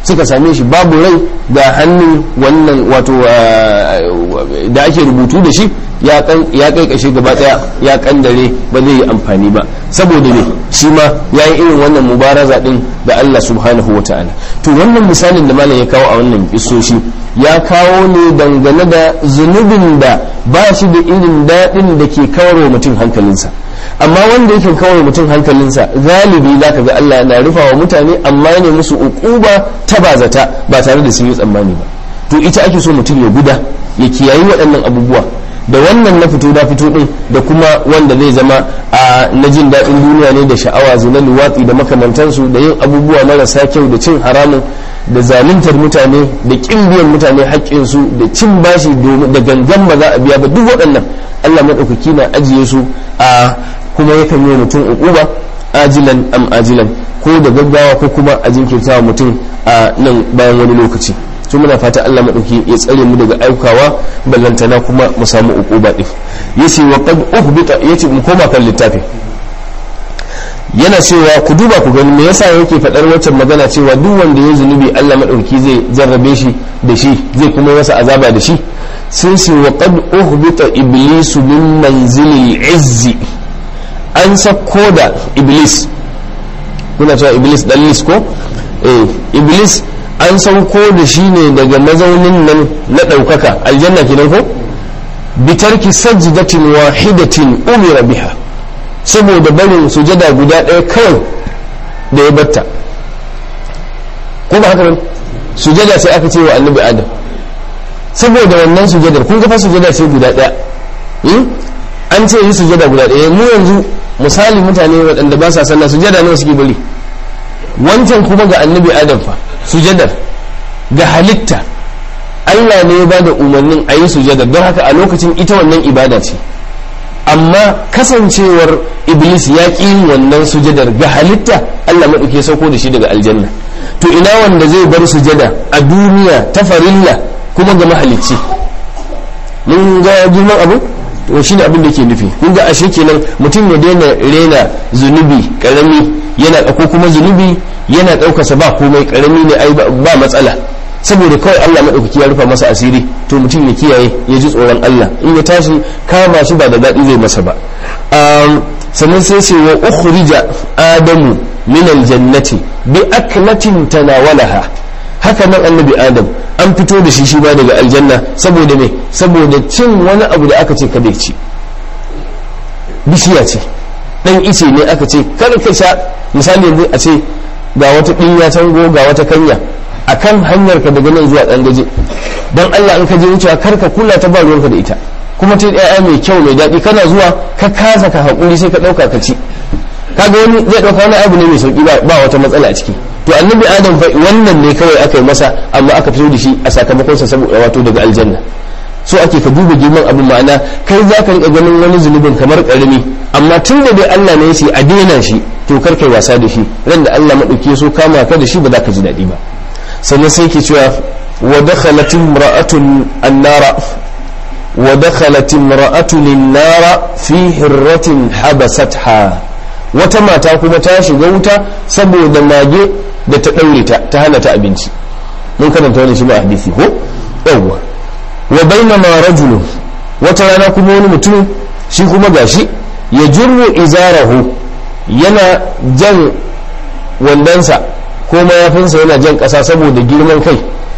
suka same shi babu rai ga hannun wannan wato da ake rubutu da shi ya kai kashe gaba daya ya kandare ba zai yi amfani ba saboda ne shi ma ya yi irin wannan mubaraza din da Allah subhanahu wa ta'ala. To wannan misalin da malam ya kawo a wannan kisoshi ya kawo ne dangane da zunubin da ba shi da irin daɗin da ke kawarwa mutum hankalinsa, amma wanda yake kawarwa mutum hankalinsa galibi za ka ga Allah yana rufa wa mutane amma ne musu uquba ta bazata ba tare da sun yi tsammani ba. To ita ake so mutum ya guda ya kiyayi waɗannan abubuwa, da wannan na fito da fito din da kuma wanda zai zama a na jin daɗin duniya ne da sha'awa zina luwatsi da makamantansu da yin abubuwa marasa kyau da cin haramun da zaluntar mutane da ƙin biyan mutane haƙƙinsu da cin bashi da gangan ba za a biya ba, duk waɗannan Allah maɗaukaki na ajiye su a kuma yakan yi mutum uquba ajilan am ajilan, ko da gaggawa ko kuma a jinkirtawa mutum a nan bayan wani lokaci. to muna fata Allah madauki ya tsare mu daga aikawa ballantana kuma mu samu uquba din. yace wa qad uhbita, yace mu koma kan littafin, yana cewa ku duba ku gani me yasa yake fadar waccan magana cewa duk wanda ya zunubi Allah madauki zai jarrabe shi da shi zai kuma masa azaba da shi. sai sai wa qad uhbita iblisu min manzilil izzi, an sako da iblis, kuna cewa iblis dan lis ko eh iblis an sauko da shi ne daga mazaunin nan na ɗaukaka aljanna kenan ko bitarki sajdatin wahidatin umira biha, saboda barin sujada guda ɗaya kawai da ya batta. ko ba haka ba sujada sai aka ce wa annabi adam saboda wannan sujadar, kun ga fa sujada sai guda ɗaya an ce yi sujada guda ɗaya. mu yanzu misali mutane waɗanda ba sa sallah sujada nawa suke bari, wancan kuma ga annabi adam fa sujadar ga halitta Allah ne ya bada umarnin a yi sujadar, don haka a lokacin ita wannan ibada ce, amma kasancewar iblis ya ƙi yin wannan sujadar ga halitta Allah maɗauke sauko da shi daga aljanna. to ina wanda zai bar sujada a duniya ta farilla kuma ga mahalicci? mun ga girman abu to shi ne abin da ke nufi. kun ga ashe kenan mutum ya daina rena zunubi karami yana ko kuma zunubi yana ɗaukarsa ba komai karami ne ai ba matsala, saboda kawai Allah maɗaukaki ya rufa masa asiri. to mutum ya kiyaye ya ji tsoron Allah, in ya tashi kama shi ba da daɗi zai masa ba. sannan sai ce wa ukhrija adamu min aljannati bi aklatin tanawalaha, haka nan annabi adam an fito da shi shi ba daga aljanna saboda me saboda cin wani abu da aka ce kada ci, bishiya ce dan ice ne aka ce kar ka sha. misali yanzu a ce ga wata ɗinya tango ga wata kanya akan hanyar ka daga nan zuwa ɗan gaje, don Allah in ka je wucewa kar ka kula ta ba ruwanka da ita, kuma ta ɗaya mai kyau mai daɗi kana zuwa ka kasa ka haƙuri sai ka ɗauka ka ci, kaga wani zai ɗauka wani abu ne mai sauƙi ba wata matsala a ciki. to annabi adam fa wannan ne kawai aka yi masa amma aka fito da shi a sakamakon sa saboda wato daga aljanna. so ake ka duba girman abin, ma'ana kai za ka riƙa ganin wani zunubin kamar ƙarami, amma tun da dai Allah ne ya ce a daina shi to kar kai wasa da shi, ran da Allah maɗauki so kama ka da shi ba za ka ji daɗi ba. sannan sai ke cewa wa dakhalat imra'atun annara wa dakhalat imra'atun an-nara fi hirratin habasatha, wata mata kuma ta shiga wuta saboda mage da ta daure ta ta hana ta abinci. mun karanta wannan shi ba hadisi ko yawwa. wa bainama rajulun, wata rana kuma wani mutum shi kuma gashi ya jurru izarahu, yana jan wandansa ko mayafinsa yana jan ƙasa saboda girman kai.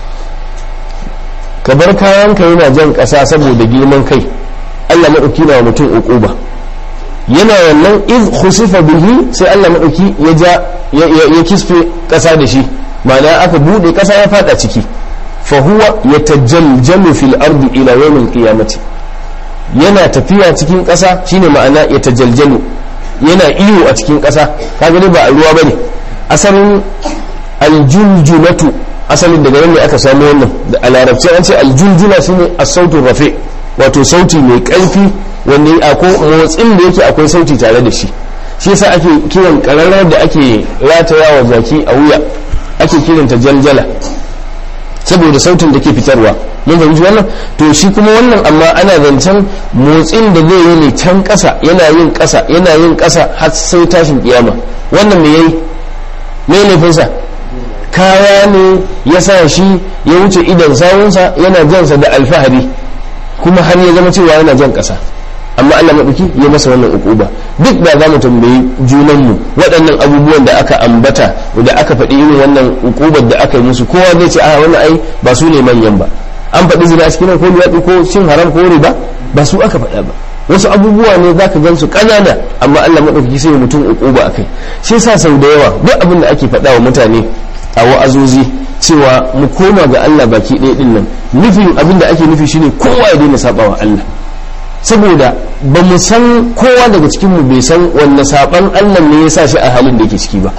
ka bar kayanka yana jan ƙasa saboda girman kai, Allah maɗauki na mutum uquba. yana wannan iz khusifa bihi, sai Allah maɗauki ya ja ya kisfe ƙasa da shi, ma'ana aka buɗe ƙasa ya fada ciki. fa huwa yatajaljalu fil ardi ila yawmil qiyamati, yana tafiya cikin ƙasa shine ma'ana yatajaljalu, yana iyo a cikin ƙasa. kaga dai ba a ruwa bane, asalin aljuljulatu asalin daga nan ne aka samu wannan, da a larabci an ce aljuljula shine as-sautu rafi, wato sauti mai ƙarfi wanda akwai motsin da yake akwai sauti tare da shi. shi yasa ake kiran ƙararrawar da ake rataya wa zaki a wuya ake kiranta jaljala saboda sautin da ke fitarwa. mun fahimci wannan. to shi kuma wannan amma ana zancen motsin da zai yi ne can ƙasa, yana yin ƙasa yana yin ƙasa har sai tashin kiyama. wannan me yayi me laifinsa? kaya ne ya sa shi ya wuce idan sawunsa yana jansa da alfahari kuma har ya zama cewa yana jan ƙasa, amma Allah maɗauki ya masa wannan uquba. Duk da za mu tambayi junanmu waɗannan abubuwan da aka ambata da aka faɗi irin wannan uqubar da aka yi musu, kowa zai ce a wannan ai ba su ne manyan ba. An faɗi zina a cikin ko liwaɗi ko cin haram ko riba, ba su aka faɗa ba. Wasu abubuwa ne za ka gan su ƙanana, amma Allah maɗauki sai mutum uquba a kai. Shi yasa sau da yawa duk abin da ake faɗa wa mutane a wa'azozi cewa mu koma ga Allah baki ɗaya ɗin nan, nufin abin da ake nufi shine kowa ya daina saba wa Allah, saboda ba mu san kowa daga cikin mu bai san wanne saban Allah ne ya sa shi a halin da yake ciki ba.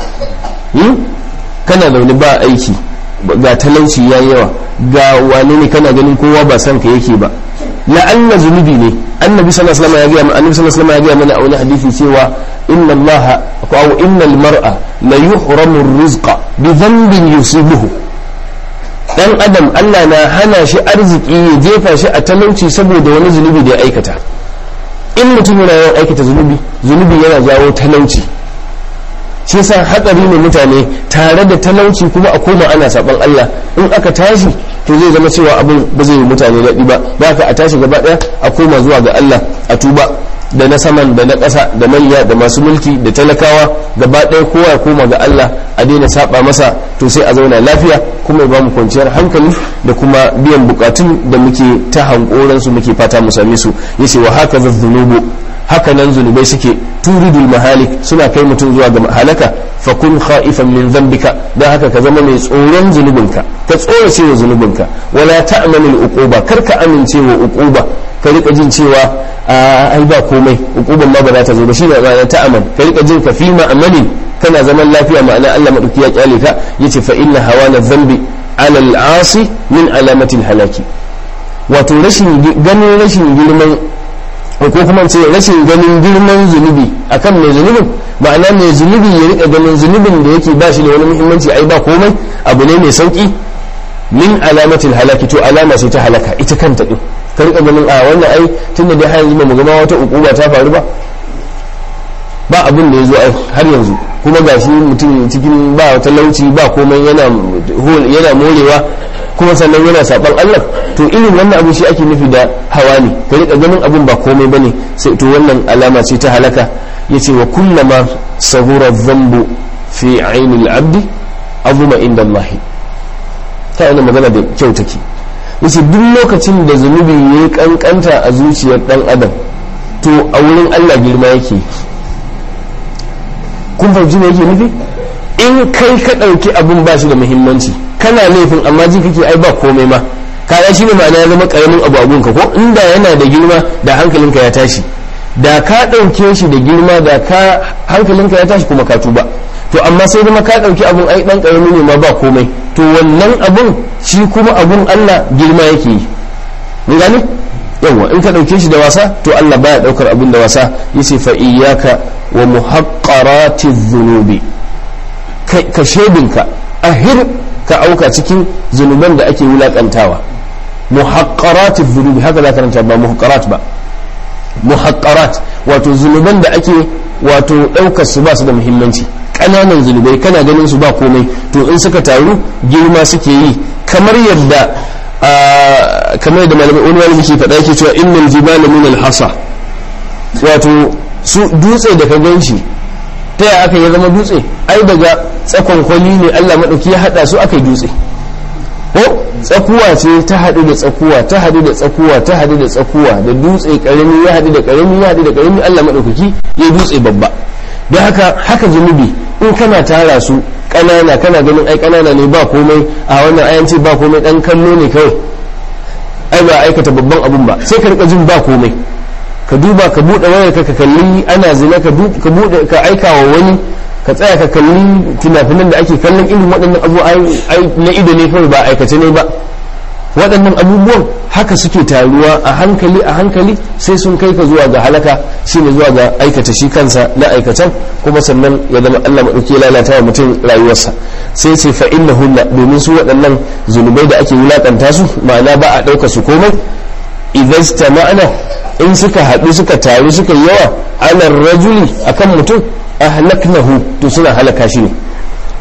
Kana zaune ba aiki, ga talauci ya yawa, ga wane ne kana ganin kowa ba san ka yake ba, la'alla zunubi ne. Annabi sallallahu alaihi wasallam ya ga annabi sallallahu alaihi wasallam ya ga mana a wani hadisi cewa inna Allah aw innal mar'a la yuhramu ar-rizqa bi dhanbin yusibuhu. Dan adam Allah na hana shi arziki ya jefa shi a talauci saboda wani zunubi da ya aikata. In mutum yana yawan aikata zunubi, zunubi yana jawo talauci. Shi yasa hatsari ne mutane tare da talauci kuma a koma ana saban Allah. In aka tashi to zai zama cewa abin ba zai yi mutane daɗi ba, ba ka a tashi gaba ɗaya a koma zuwa ga Allah a tuba, da na saman da na ƙasa da manya da masu mulki da talakawa gaba ɗaya kowa ya koma ga Allah a daina saba masa, to sai a zauna lafiya kuma ya ba mu kwanciyar hankali da kuma biyan bukatun da muke ta hankoran su muke fata mu same su. Yace wa haka zunubu, haka nan zunubai suke turidul mahalik, suna kai mutum zuwa ga halaka. Fa kun khaifan min dhanbika, dan haka ka zama mai tsoron zunubinka, ka tsorace wa zunubinka. Wala ta'manul uquba, kar ka amince wa uquba, ka rika jin cewa ai ba komai, uquban ma ba za ta zo ba. Shine ma'ana ta'aman, ka rika jin ka fi ma'amalin, kana zaman lafiya, ma'ana Allah madauki ya kyale ka. Yace fa inna hawana dhanbi ala al-asi min alamatil halaki, wato rashin ganin rashin girman ko kuma ce rashin ganin girman zunubi akan mai zunubin, ma'ana mai zunubi ya rika ganin zunubin da yake ba shi da wani muhimmanci, ai ba komai, abu ne mai sauki. Min alamatil halaki, to alama ce ta halaka ita kanta din. Ka rika ganin a wannan ai tunda dai har yanzu ba mu gama wata ukuba ta faru ba, ba abin da ya zo ai har yanzu, kuma gashi mutum cikin ba talauci ba komai yana yana morewa kuma sannan yana saban Allah. To irin wannan abu shi ake nufi da hawa ne, ka rika ganin abin ba komai bane, sai to wannan alama ce ta halaka. Yace wa kullama sahura dhanbu fi ainil abdi azuma inda Allah. Ta yana magana da kyau take. Yace duk lokacin da zunubi yayi kankanta a zuciyar dan adam, to a wurin Allah girma yake. Kun fahimci me yake nufi? In kai ka ɗauki abin ba shi da muhimmanci, kana laifin amma ji kake ai ba komai ma, kaya shi ne ma'ana ya zama ƙaramin abu abunka, ko inda yana da girma da hankalinka ya tashi, da ka ɗauke shi da girma da ka hankalinka ya tashi kuma ka tuba. To amma sai zama ka ɗauki abun ai ɗan ƙarami ne ma ba komai, to wannan abun shi kuma abun Allah girma yake yi. Mun gane? Yawwa, in ka ɗauke shi da wasa to Allah baya ɗaukar abun da wasa. Yace fa iyyaka wa muhaqqarati dhunubi, ka shedinka ahir ka auka cikin zunuban da ake wulakantawa. Muhaqqarati dhunubi, haka za ka ranta, ba muhaqqarat ba, muhaqqarat wato zunuban da ake wato ɗaukar su ba su da muhimmanci, ƙananan zunubai kana ganin su ba komai, to in suka taru girma suke yi. Kamar yadda kamar yadda malamai wani malami ke faɗa yake cewa innal jibala min al-hasa, wato su dutse da ka ganshi ta yaya aka ya zama dutse, ai daga tsakon kwali ne Allah madauki ya hada su aka yi dutse, ko tsakuwa ce ta hadu da tsakuwa ta hadu da tsakuwa ta hadu da tsakuwa da dutse karami ya hadu da karami ya hadu da karami Allah madaukaki ya dutse babba. Don haka haka zunubi in kana tara su kanana kana ganin ai kanana ne ba komai, a wannan ayan ce ba komai, dan kallo ne kawai, ai ba aikata babban abun ba, sai ka rika jin ba komai. Ka duba ka bude wayar ka kalli ana zina, ka ka bude ka aika wa wani, ka tsaya ka kalli tunafinan da ake kallon irin waɗannan abu ai na ido ne kawai ba aikace ne ba. Waɗannan abubuwan haka suke taruwa a hankali a hankali sai sun kai ka zuwa ga halaka, shine zuwa ga aikata shi kansa na aikatan, kuma sannan ya zama Allah madauki ya lalata wa mutum rayuwarsa. Sai ce fa innahunna, domin su waɗannan zunubai da ake wulakanta su, ma'ana ba a ɗauka su komai, idan istama'na, in suka haɗu suka taru suka yawa, anar rajuli akan mutum, ahlaknahu, to suna halaka shi ne.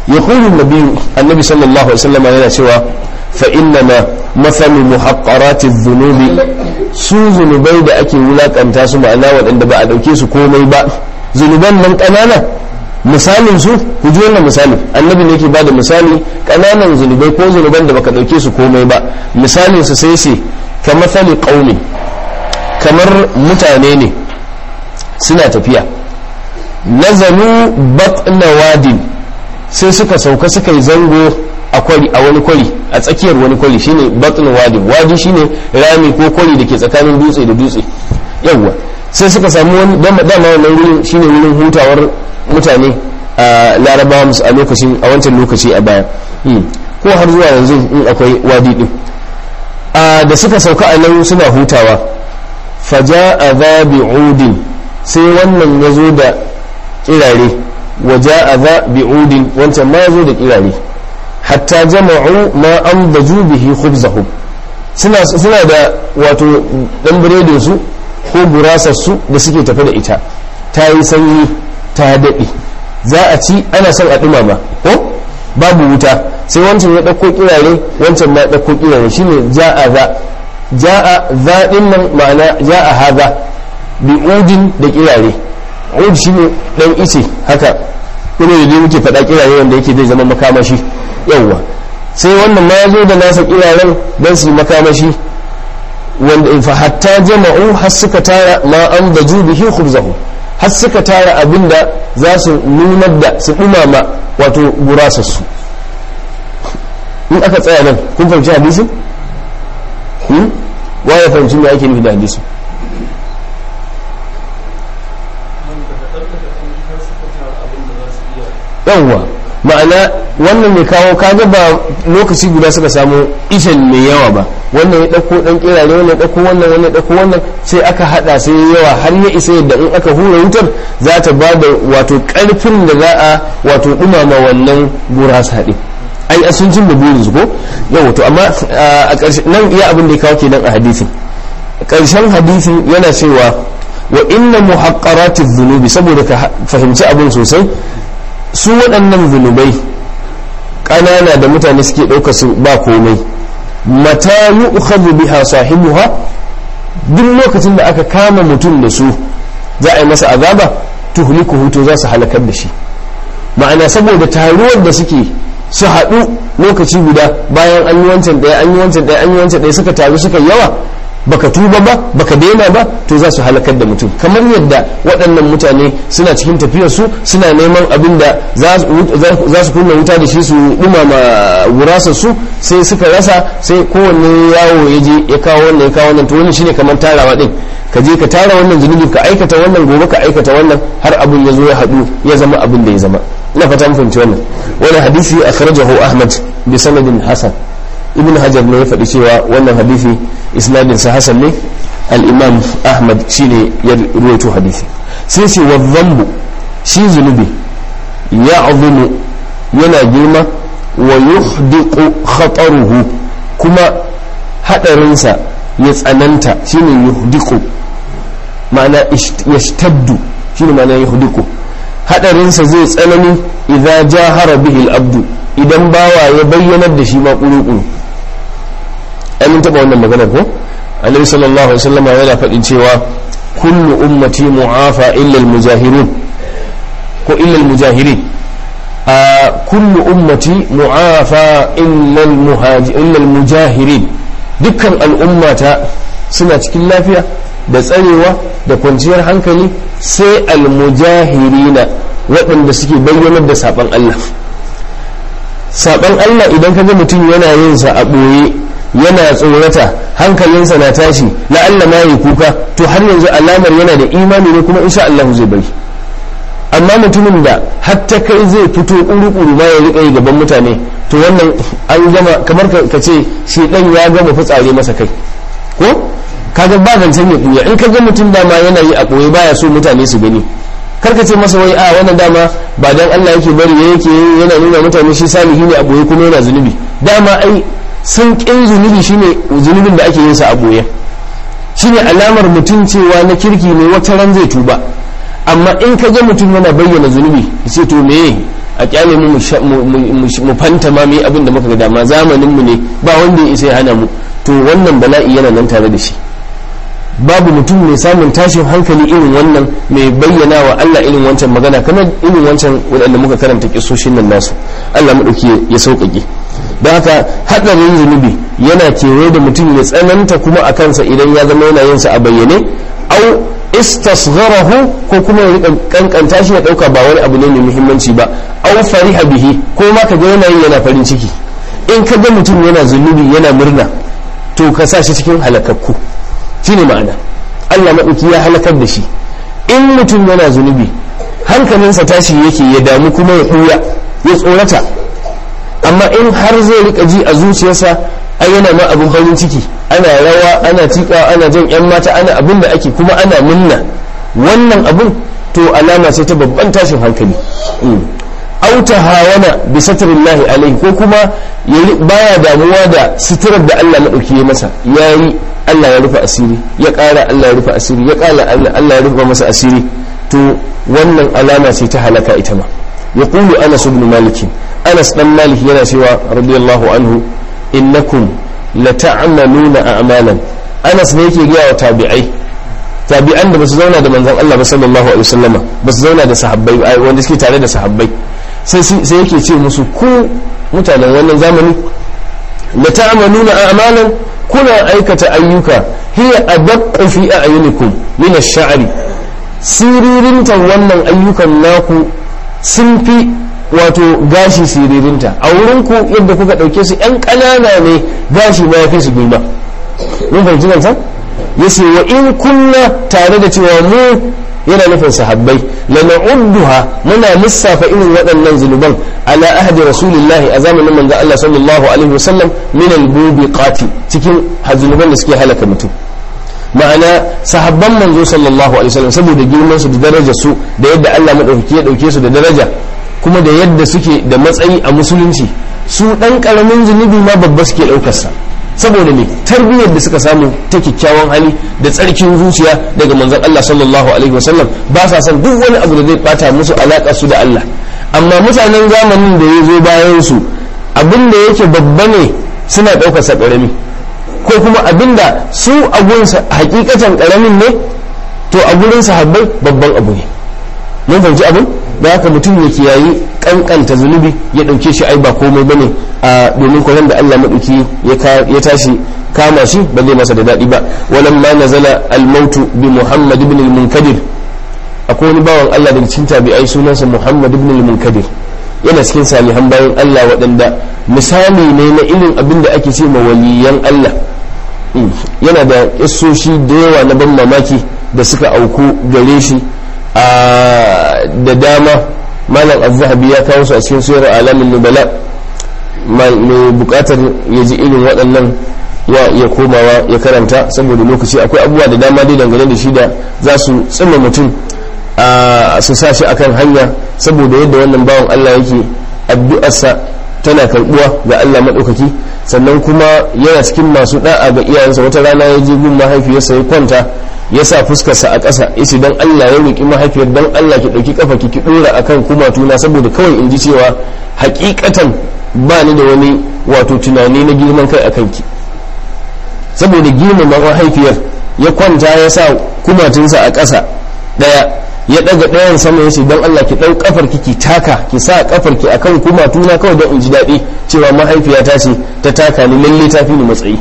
yaqulu an-nabi annabi sallallahu alaihi wasallam yana cewa fa innama mathalu muhaqqarati adh-dhunubi su zunubai da ake wulakanta su ma'ana waɗanda ba a ɗauke su komai ba zunuban nan ƙanana misalin su ku ji wannan misali annabi ne yake bada misali ƙananan zunubai ko zunuban da baka ɗauke su komai ba misalin su sai ce ka mathali qaumi kamar mutane ne suna tafiya nazalu batna wadin sai suka sauka suka yi zango a kwari a wani kwari a tsakiyar wani kwari shine batn wadi wadi shine rami ko kwari da ke tsakanin dutse da dutse yawwa sai suka samu wani dama wannan wurin shine wurin hutawar mutane a larabawa a lokacin a wancan lokaci a baya ko har zuwa yanzu in akwai wadi din da suka sauka a nan suna hutawa faja'a dha bi'udin sai wannan ya zo da kirare waja'a dha bi'udin wancan ma ya zo da kirare hatta jama'u ma an baju bihi khubzahum suna suna da wato dan biredin su ko gurasar su da suke tafe da ita ta yi sanyi ta daɗe za a ci ana son a dumama ko babu wuta sai wancan ya ɗauko kirare wancan ma ya ɗauko kirare shine ja'a za ja'a za din nan ma'ana ja'a haza bi udin da kirare ud shine dan ice haka kuma da muke faɗa kirare wanda yake zai zama makamashi yawwa sai wannan ma ya zo da nasa kiraren don su makamashi wanda fa hatta jama'u har suka tara ma an da bihi khubzahu har suka tara abinda za su nunar da su dumama wato gurasarsu in aka tsaya nan kun fahimci hadisin hmm? wa ya fahimci me ake nufi da hadisin yawwa ma'ana wannan mai kawo kaga ba lokaci guda suka samu ishen mai yawa ba wannan ya ɗauko ɗan kirare wannan ya ɗauko wannan wannan ya ɗauko wannan sai aka haɗa sai yawa har ya isa yadda in aka hura wutar za ta ba da wato ƙarfin da za a wato ɗumama wannan gurasa ɗin ai asuncin da burin su ko yawa to amma a ƙarshe nan iya abin da ya kawo kenan a hadisin ƙarshen hadisin yana cewa wa inna muhaqqaratiz dhunubi saboda ka fahimci abin sosai su waɗannan zunubai ƙanana da mutane suke ɗauka su ba komai mata yi ukhadhu biha sahibuha duk lokacin da aka kama mutum da su za a yi masa azaba tuhlikuhu to za su halakar da shi ma'ana saboda taruwar da suke su haɗu lokaci guda bayan an yi wancan ɗaya an yi wancan ɗaya an yi wancan ɗaya suka taru suka yawa baka tuba ba baka daina ba to za su halakar da mutum kamar yadda waɗannan mutane suna cikin tafiyar su suna neman abin da za su kunna wuta da shi su dumama gurasar su sai suka rasa sai kowanne yawo ya je ya kawo wannan ya kawo wannan to wannan shine kamar tarawa din ka je ka tara wannan zunubi ka aikata wannan gobe ka aikata wannan har abin ya zo ya haɗu ya zama abin da ya zama ina fata mun fahimci wannan wannan hadisi akhrajahu ahmad bi sanadin hasan ibn hajar ne ya faɗi cewa wannan hadisi isnadin sa hasan ne al-imam ahmad shine ya ruwaito hadisi sai ce wa dhanbu shi zunubi ya'zumu yana girma wa yuhdiqu khataruhu kuma hadarinsa ya tsananta shine yuhdiqu ma'ana yashtaddu shine ma'ana yuhdiqu hadarinsa zai tsanani idza jahara bihi al-abdu idan bawa ya bayyanar da shi ma kuru-kuru ai mun taba wannan maganar ko annabi sallallahu alaihi wasallam yana faɗin cewa kullu ummati mu'afa illa al-mujahirun ko illa al-mujahirin a kullu ummati mu'afa illa al-muhajir illa al-mujahirin dukkan al'ummata suna cikin lafiya da tsarewa da kwanciyar hankali sai al-mujahirina waɗanda suke bayyanar da saban Allah saban Allah idan kaga mutum yana yin sa a ɓoye yana tsorata hankalinsa na tashi la'alla ma yi kuka to har yanzu alamar yana da imani ne kuma insha Allah zai bari amma mutumin da hatta kai zai fito ƙuru-ƙuru ma ya riƙa yi gaban mutane to wannan an gama kamar ka ce shi ɗan ya gama fitsare masa kai ko kaga ba zancen ya ɓuya in ka ga mutum dama yana yi a ɓoye baya so mutane su gani karka ce masa wai a wannan dama ba dan Allah yake bari yake yana nuna mutane shi salihi ne a boye kuma yana zunubi dama ai sun kin zunubi shine zunubin da ake yin sa a boye shine alamar mutum cewa na kirki ne wata ran zai tuba amma in ka ga mutum yana bayyana zunubi sai to me a kyale mu mu fanta ma mai abin da muka ga dama, zamanin mu ne ba wanda ya isa ya hana mu, to wannan bala'i yana nan tare da shi. Babu mutum mai samun tashin hankali irin wannan, mai bayyana wa Allah irin wancan magana kamar irin wancan waɗanda muka karanta kisoshin nan nasu. Allah maɗauki ya sauƙaƙe. Don haka haɗarin zunubi yana kewaye da mutum ya tsananta kuma a kansa idan ya zama yana yin sa a bayyane, au istasgharahu ko kuma ya rika kankanta shi ya ɗauka ba wani abu ne mai muhimmanci ba, au fariha bihi ko ma ka ga yana yi yana farin ciki. In ka ga mutum yana zunubi yana murna, to ka sa shi cikin halakakku. Shine ma'ana Allah maɗauki ya halakar da shi. In mutum yana zunubi hankalinsa tashi yake ya damu kuma ya ɓuya ya tsorata, amma in har zai rika ji a zuciyarsa ai yana ma abin farin ciki, ana rawa ana tika ana jan yan mata ana abin da ake kuma ana munna, wannan abin to alama ce ta babban tashin hankali. Au tahawana bi satrillahi alaihi ko kuma baya damuwa da sitirar da Allah maɗauki ya masa, yayi Allah ya rufe asiri, ya ƙara Allah ya rufe asiri, ya ƙara Allah ya rufe masa asiri, to wannan alama ce ta halaka ita ma. Yaqulu Anas ibn Malik, Anas dan Malik yana cewa radiyallahu anhu, innakum lata'maluna a'malan. Anas ne yake ga wa tabi'ai, tabi'an da basu zauna da manzon Allah ba sallallahu alaihi wasallama, basu zauna da sahabbai wanda suke tare da sahabbai, sai sai yake ce musu ku mutanen wannan zamani lata'maluna a'malan, kuna aikata ayyuka hiya adaqqu fi a'yunikum min ash-sha'ri, siririntan wannan ayyukan naku sun fi wato gashi siririnta a wurinku yadda kuka ɗauke su ‘yan ƙanana ne, gashi ma ya fi su girma. mun fahimci nan san yace wa in kunna tare da cewa mu yana nufin sahabbai lana'udduha muna lissafa irin waɗannan zunuban ala ahdi rasulillahi a zamanin manzo Allah sallallahu alaihi wasallam min al-bubiqati cikin zunuban da suke halaka mutum. ma'ana sahabban manzo sallallahu alaihi wasallam saboda girman su da darajar su da yadda Allah madaukaki ya dauke su da daraja kuma da yadda suke da matsayi a musulunci, su dan karamin zunubi ma babba suke daukar sa saboda ne tarbiyyar da suka samu ta kyakkyawan hali da tsarkin zuciya daga manzon Allah sallallahu alaihi wasallam, ba sa san duk wani abu da zai bata musu alaka su da Allah. amma mutanen zamanin da ya zo bayan su abin da yake babba ne suna daukar sa karami, ko kuma abinda su a gurinsa hakikatan karamin ne to a gurin sahabbai babban abu ne. mun fahimci abin da haka mutum ya kiyayi kankanta zunubi ya dauke shi ai ba komai bane a domin kwanan da Allah madauki ya tashi kama shi ba zai masa da dadi ba. walamma nazala al-maut bi Muhammad ibn al-Munkadir, akwai wani bawan Allah daga cikin tabi'ai sunansa Muhammad ibn al-Munkadir, yana cikin salihan bayan Allah waɗanda misali ne na irin abin da ake ce ma waliyan Allah. yana da kissoshi da yawa na ban mamaki da suka auku gare shi da dama. malam az-zahabi ya kawo su a cikin sura alamin nubala, mai bukatar ya ji irin waɗannan ya iya komawa ya karanta saboda lokaci akwai abubuwa da dama dai dangane da shi da za su tsima mutum su sa shi akan hanya, saboda yadda wannan bawan Allah yake addu'arsa tana karbuwa ga Allah maɗaukaki, sannan kuma yana cikin masu da'a ga iyayensa. wata rana ya je gun mahaifiyarsa ya kwanta ya sa fuskarsa a ƙasa ya ce don Allah ya roƙi mahaifiyar don Allah ki ɗauki ƙafa ki ɗora a kan kumatuna saboda kawai in ji cewa hakikatan ba ni da wani wato tunani na girman kai a kanki. saboda girmama mahaifiyar ya kwanta ya sa kumatunsa a ƙasa ɗaya, ya daga ɗayan sama ya ce don Allah ki ɗau kafar ki taka ki sa kafar ki akan kuma tuna kawai don in ji daɗi cewa mahaifiyata ce ta taka ni lalle ta fi ni matsayi.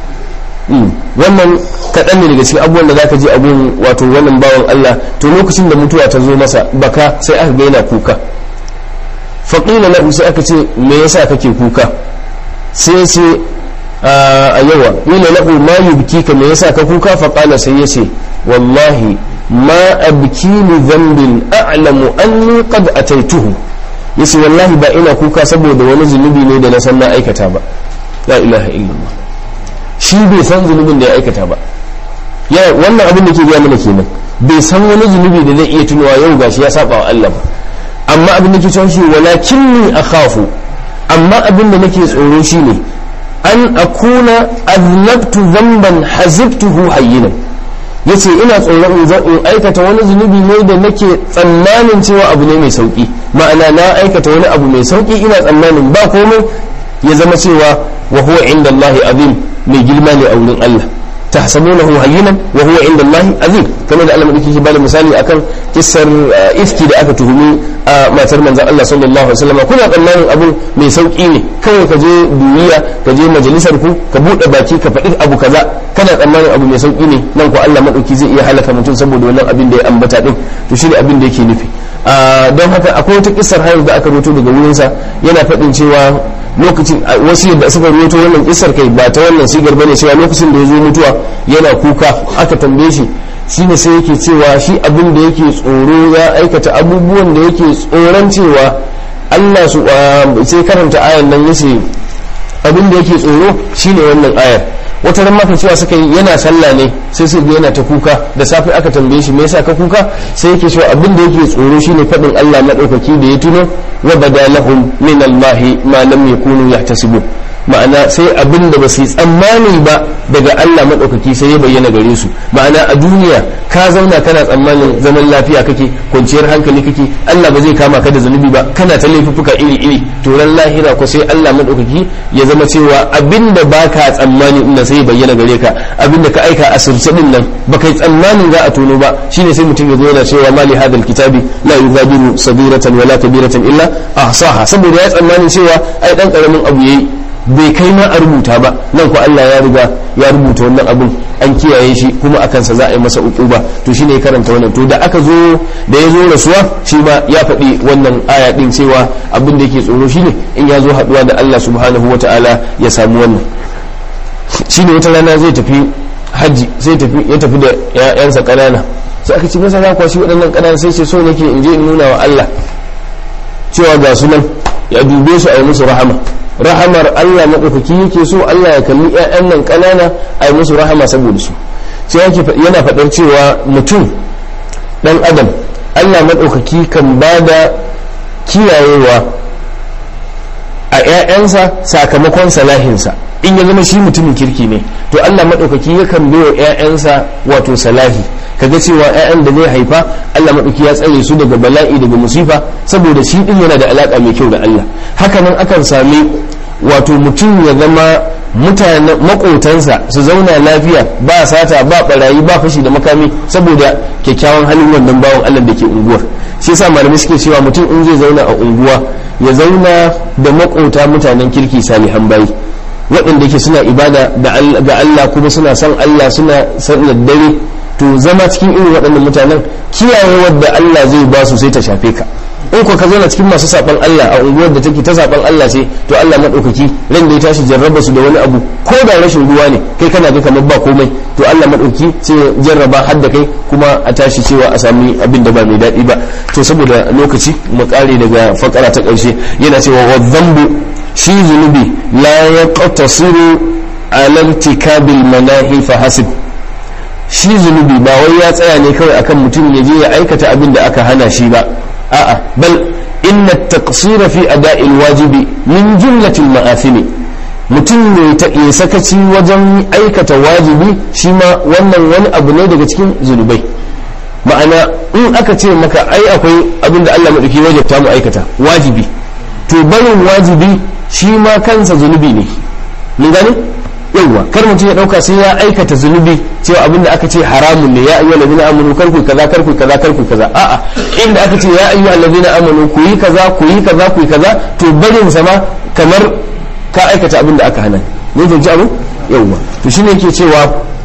wannan kaɗan ne daga cikin abubuwan da zaka ji abun wato wannan bawan Allah. to lokacin da mutuwa ta zo masa baka sai aka ga yana kuka, faqila lahu sai aka ce me yasa kake kuka, sai ce a yawa ila lahu ma yubkika me yasa ka kuka, faqala sai ya ce wallahi ma abki li dhanbin a'lamu anni qad ataituhu, yace wallahi ba ina kuka saboda wani zunubi ne da na san na aikata ba. la ilaha illallah, shi bai san zunubin da ya aikata ba. ya wannan abin da ke gaya mana kenan, bai san wani zunubi da zai iya tunawa yau gashi ya saba wa Allah ba. amma abin da ke cewa shi walakinni akhafu, amma abin da nake tsoro shine an akuna aznabtu dhanban hazibtuhu hayyinan, yace ina tsoron in aikata wani zunubi ne da nake tsammanin cewa abu ne mai sauki, ma'ana na aikata wani abu mai sauki ina tsammanin ba komai, ya zama cewa wa huwa inda Allah azim, mai girma ne a wurin Allah. tahsabunahu hayyinan wa huwa inda Allah azim, kamar da Allah madauki ke bada misali akan kissar ifki da aka tuhumi a matar manzon Allah sallallahu alaihi wasallam. kuna tsammanin abu mai sauki ne, kawai ka je duniya ka je majalisar ku ka bude baki ka faɗi abu kaza, kana tsammanin abu mai sauki ne, nan ko Allah madauki zai iya halaka mutum saboda wannan abin da ya ambata din. to shine abin da yake nufi. don haka akwai wata kissar hayar da aka rubuto daga wurinsa yana faɗin cewa lokacin wasu yadda suka rubuto wannan kissar, kai ba ta wannan sigar bane, cewa lokacin da ya zo mutuwa yana kuka aka tambaye shi, shine sai yake cewa shi abin da yake tsoro ya aikata abubuwan da yake tsoron cewa Allah su sai karanta ayan nan yace abin da yake tsoro shine wannan ayar. wata ran maka cewa suka yi yana sallah ne sai su ga yana ta kuka, da safe aka tambaye shi me yasa ka kuka, sai yake cewa abin da yake tsoro shine fadin Allah madaukaki da ya tuno wa badalahum min Allah ma lam yakunu yahtasibu, ma'ana sai abin da ba su yi tsammani ba daga Allah maɗaukaki sai ya bayyana gare su. ma'ana a duniya ka zauna kana tsammanin zaman lafiya kake, kwanciyar hankali kake, Allah ba zai kama ka da zunubi ba, kana ta laifuffuka iri iri, to ran lahira ko sai Allah maɗaukaki ya zama cewa abin da ba ka tsammani din sai ya bayyana gare ka, abin da ka aika a sirce din nan ba kai tsammanin za a tono ba, shine sai mutum ya zo yana cewa mali hadal kitabi la yughadiru sabiratan wala kabiratan illa ahsaha, saboda ya tsammanin cewa ai dan karamin abu yayi bai kai ma a rubuta ba, nan ko Allah ya riga ya rubuta wannan abun an kiyaye shi kuma a kansa za a yi masa uquba. to shine ya karanta wannan, to da aka zo da ya zo rasuwa shi ma ya faɗi wannan aya din cewa abin da yake tsoro shine in ya zo haɗuwa da Allah subhanahu wata'ala ya samu wannan. shine wata rana zai tafi haji, sai tafi ya tafi da ƴaƴansa ƙanana, sai aka ci masa za kwashi waɗannan ƙanana, sai ce so nake in je in nuna wa Allah cewa ga su nan, ya dube su a yi musu rahama. rahamar Allah maɗaukaki yake so, Allah ya kalli ƴaƴan nan ƙanana a yi musu rahama saboda su. sai yana faɗar cewa mutum ɗan adam Allah maɗaukaki kan ba da kiyayewa a ƴaƴansa sakamakon salahinsa. in ya zama shi mutumin kirki ne to Allah maɗaukaki yakan bai wa ƴaƴansa wato salahi, kaga cewa ƴaƴan da zai haifa Allah maɗauki ya tsare su daga bala'i daga musifa saboda shi din yana da alaka mai kyau da Allah. hakanan akan sami wato mutum ya zama mutane makotansa su zauna lafiya, ba sata ba barayi ba fashi da makami saboda kyakkyawan halin wannan bawan Allah da ke unguwar. shi yasa malamai suke cewa mutum in zai zauna a unguwa ya zauna da makota mutanen kirki salihan bayi, waɗanda ke suna ibada ga Allah kuma suna son Allah suna sallar dare, to zama cikin irin waɗannan mutanen kiyaye wadda Allah zai ba su sai ta shafe ka. in ko ka zauna cikin masu saban Allah a unguwar da take ta saban Allah ce, to Allah madaukaki ran da ya tashi jarraba su da wani abu ko da rashin ruwa ne kai kana ga kamar ba komai, to Allah madaukaki sai jarraba har da kai kuma a tashi cewa a sami abin da ba mai daɗi ba. to saboda lokaci mu kare daga fakara ta ƙarshe, yana cewa wa dhanbu shi zunubi la yaqtasiru ala irtikabil manahi fa hasib. shi zunubi ba wai ya tsaya ne kawai akan mutum ya je ya aikata abin da aka hana shi ba, a'a bal inna taqsira fi ada'il wajibi min jumlatil ma'athimi. mutum ne ta iya sakaci wajen aikata wajibi shi ma wannan wani abu ne daga cikin zunubai. ma'ana in aka ce maka ai akwai abin da Allah madauki wajabta mu aikata wajibi, to barin wajibi shi ma kansa zunubi ne. mun gane yawa kar mutum ya dauka sai ya aikata zunubi cewa abinda aka ce haramun ne, ya ayyuhal ladina amanu kar ku kaza kar ku kaza kar ku kaza, a'a inda aka ce ya ayyuhal ladina amanu ku yi kaza ku yi kaza ku yi kaza, to barin sa ma kamar ka aikata abinda aka hana. mun fahimci abu yawa. to shine yake cewa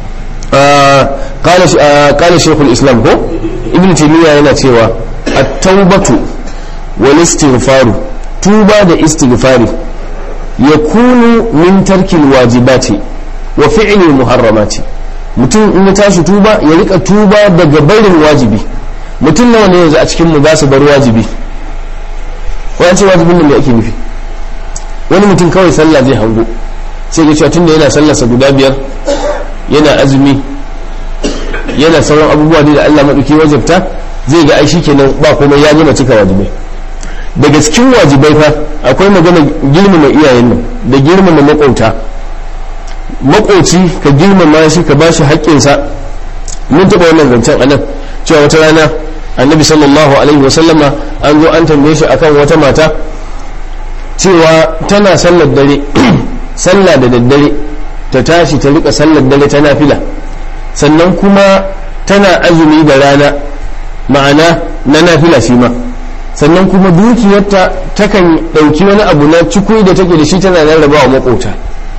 qala qala shaykhul islam ko ibn taymiya yana cewa at-taubatu wal istighfaru, tuba da istighfari yakunu min tarkil wajibati wa fi'lil muharramati. mutum in ya tashi tuba ya rika tuba daga barin wajibi. mutum nawa ne yanzu a cikin mu za su bar wajibi? wani ce wajibin nan me ake nufi? wani mutum kawai sallah zai hango sai ga cewa tunda yana sallarsa guda biyar, yana azumi, yana sauran abubuwa da Allah madauki wajibta, zai ga ai shikenan ba komai ya gama cika wajibai. daga cikin wajibai fa akwai magana girmama iyayen nan da girmama makauta. makoci ka girmama shi ka bashi haƙƙinsa mun taɓa wannan zancen anan cewa wata rana annabi sallallahu alaihi wasallama an zo an tambaye shi akan wata mata cewa tana sallar dare sallah da daddare ta tashi ta rika sallar dare ta nafila sannan kuma tana azumi da rana ma'ana na nafila shi ma sannan kuma dukiyarta takan ɗauki wani abu na cikui da take da shi tana rarrabawa makota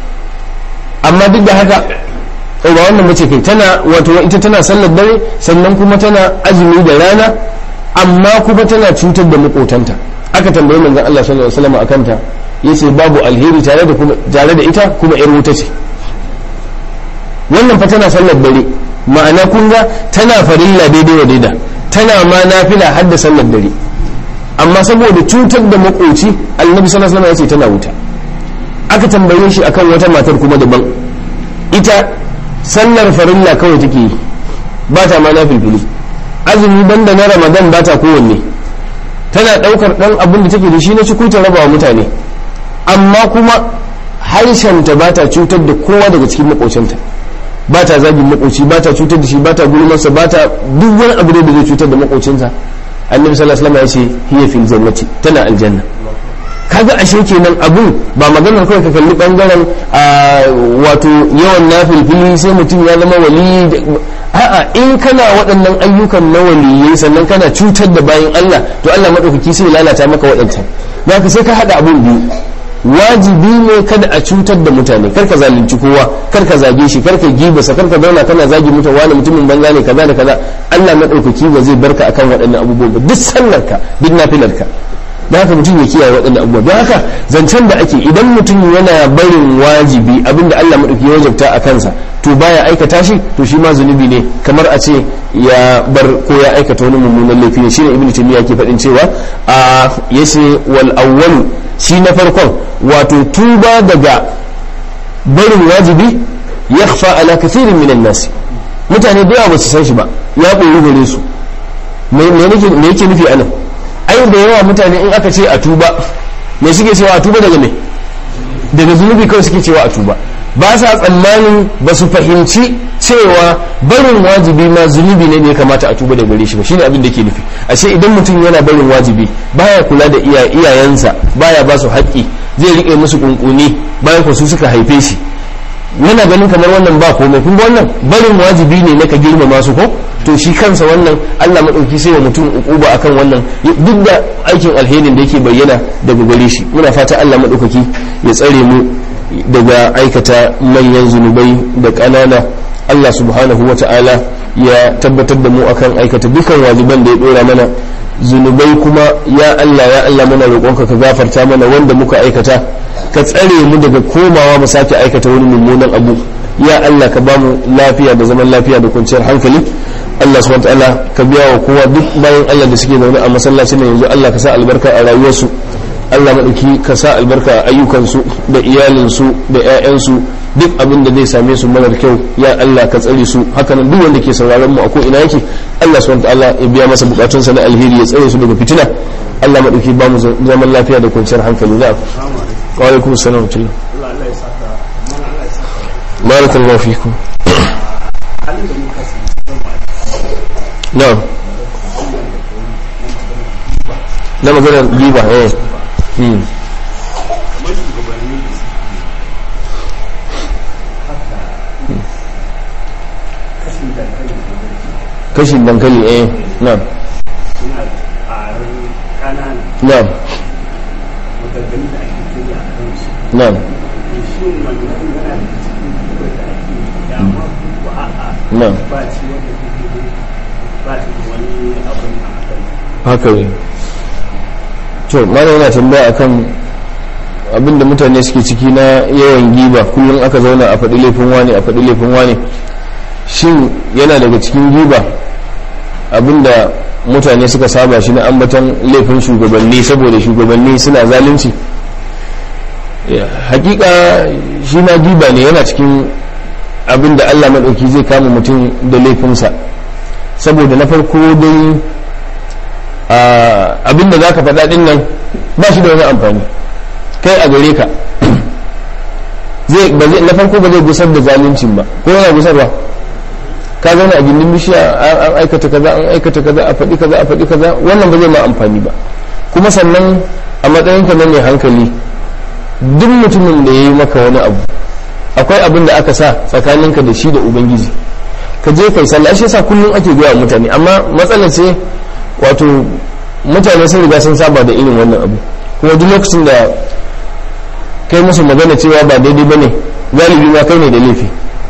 amma duk da haka ba wannan mace kai tana wato ita tana sallar dare sannan kuma tana azumi da rana amma kuma tana cutar da makotanta aka tambayi manzon Allah sallallahu alaihi wasallam akan ta yace babu alheri tare da kuma tare da ita kuma yar wuta ce wannan fa tana sallar dare ma'ana kun ga tana farilla daidai wa daida tana ma nafila har da sallar dare amma saboda cutar da makoci annabi sallallahu alaihi wasallam yace tana wuta aka tambaye shi akan wata matar kuma daban ita sallar farilla kawai take yi ba ta ma nafilfili azumi banda na ramadan ba ta kowanne tana daukar dan abin da take da shi na ciku ta raba wa mutane amma kuma harshenta ba ta cutar da kowa daga cikin makocinta ba ta zagin makoci ba ta cutar da shi ba ta gulmarsa ba ta duk wani abu da zai cutar da makocinsa annabi sallallahu alaihi wasallam ya ce hiya fil jannati tana aljanna kaga ashe kenan abun ba maganar kawai ka kalli bangaren wato yawan nafilfili sai mutum ya zama wali a'a in kana waɗannan ayyukan na waliyai sannan kana cutar da bayan Allah to Allah madaukaki sai lalata maka waɗancan zaka sai ka hada abun biyu wajibi ne kada a cutar da mutane karka zalunci kowa karka zage shi karka gibasa karka zauna kana zagi mutum wani mutumin banza ne kaza da kaza Allah madaukaki ba zai barka akan waɗannan abubuwan ba duk sallarka duk nafilarka da haka mutum ya kiyaye waɗannan abubuwa don haka zancen da ake idan mutum yana barin wajibi abinda Allah maɗauki ya wajabta a kansa to baya aikata shi to shi ma zunubi ne kamar a ce ya bar ko ya aikata wani mummunan laifi ne shine ibnu taymiya ke faɗin cewa a yace wal awwalu shi na farkon wato tuba daga barin wajibi yakhfa ala kathirin minan nas mutane da yawa ba su san shi ba ya koyi gare su me me yake nufi anan ai da yawa mutane in aka ce a tuba me suke cewa a tuba daga me daga zunubi kawai suke cewa a tuba ba sa tsammanin ba su fahimci cewa barin wajibi ma zunubi ne da ya kamata a tuba daga gare shi ba shine abin da ke nufi ashe idan mutum yana barin wajibi baya kula da iyayensa baya ba su haƙƙi zai rike musu kunkuni bayan ko su suka haife shi yana ganin kamar wannan ba komai kun wannan barin wajibi ne na ka girmama su ko to shi kansa wannan Allah madauki sai wa mutum ukuba akan wannan duk da aikin alherin da yake bayyana daga gare shi muna fata Allah madaukaki ya tsare mu daga aikata manyan zunubai da ƙanana Allah subhanahu wata'ala ya tabbatar da mu akan aikata dukan wajiban da ya dora mana zunubai kuma ya Allah ya Allah muna roƙonka ka gafarta mana wanda muka aikata ka tsare mu daga komawa mu sake aikata wani mummunan abu ya Allah ka ba mu lafiya da zaman lafiya da kwanciyar hankali Allah subhanahu wataala ka biya wa kowa duk bayan Allah da suke zaune a masallacin yanzu Allah ka sa albarka a rayuwarsu Allah madauki ka sa albarka a ayyukansu da iyalinsu da ƴaƴansu duk abin da zai same su marar kyau ya Allah ka tsare su hakanan duk wanda ke sauraron mu a ko ina yake Allah subhanahu wataala ya biya masa bukatunsa na alheri ya tsare su daga fitina Allah madauki ba mu zaman lafiya da kwanciyar hankali da wa alaikum assalam wa barakallahu fikum na'am na maganar riba eh hmm kashin dankali eh na'am na'am na'am na'am haka ne to mana yana tambaya akan abinda mutane suke ciki na yawan giba kullum aka zauna a faɗi laifin wani a faɗi laifin wani shin yana daga cikin giba abinda mutane suka saba shi na ambatan laifin shugabanni saboda shugabanni suna zalunci hakika shi na giba ne yana cikin abinda Allah maɗauki zai kama mutum da laifinsa saboda na farko dai abinda za ka faɗa ɗin nan ba shi da wani amfani kai a gare ka na farko ba zai gusar da zaluncin ba ko yana gusarwa ka zauna a gindin bishiya an aikata kaza an aikata kaza a faɗi kaza a faɗi kaza wannan ba zai ma amfani ba. kuma sannan a matsayinka na mai hankali duk mutumin da ya yi maka wani abu akwai abin da aka sa tsakaninka da shi da ubangiji ka je kai sallah shi yasa kullum ake gaya wa mutane amma matsalar ce wato mutane sun riga sun saba da irin wannan abu kuma duk lokacin da kai musu magana cewa ba daidai bane galibi ma kai ne da laifi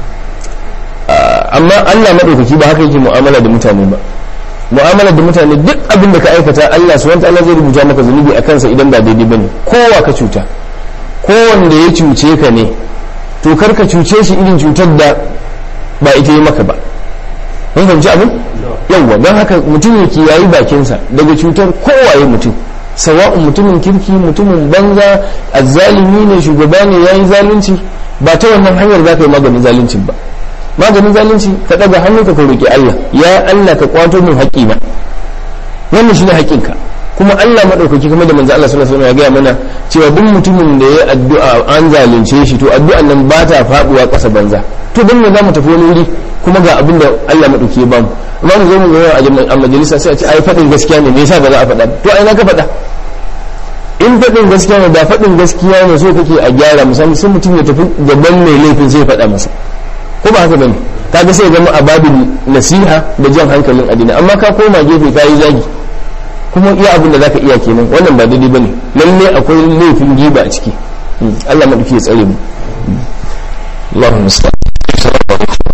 amma Allah madaukaki ba haka yake mu'amala da mutane ba mu'amala da mutane duk abin da ka aikata Allah subhanahu wa ta'ala zai rubuta maka zunubi a kansa idan ba daidai bane kowa ka cuta kowanda ya cuce ka ne to kar ka cuce shi irin cutar da ba ita yi maka ba mun fahimci abin yawwa don haka mutum ya kiyayi bakinsa daga cutar kowaye mutum sawa'un mutumin kirki mutumin banza azzalimi ne shugaba ne yayi zalunci ba ta wannan hanyar za ka yi maganin zaluncin ba maganin zalunci ka daga hannu ka roki Allah ya Allah ka kwato min haƙƙina wannan shine haƙƙinka kuma Allah madaukaki kuma da manzo Allah sallallahu alaihi wasallam ya gaya mana cewa duk mutumin da ya addu'a an zalunce shi to addu'an nan ba ta faduwa ƙasa banza to dan me zamu tafi wani wuri kuma ga abin da Allah madaukaki ya bamu amma mu zo mu ga a majalisa sai a ce ai fadin gaskiya ne me yasa ba za a faɗa to ai na ka faɗa in fadin gaskiya ne da fadin gaskiya ne so kake a gyara musamman sai mutum ya tafi gaban mai laifin sai ya faɗa masa ko ba haka bane kaga sai zama a babin nasiha da jan hankalin addini amma ka koma gefe ka yi zagi kuma iya abin da zaka iya kenan wannan ba daidai bane lalle akwai laifin giba a ciki Allah madauki ya tsare mu Allahumma salli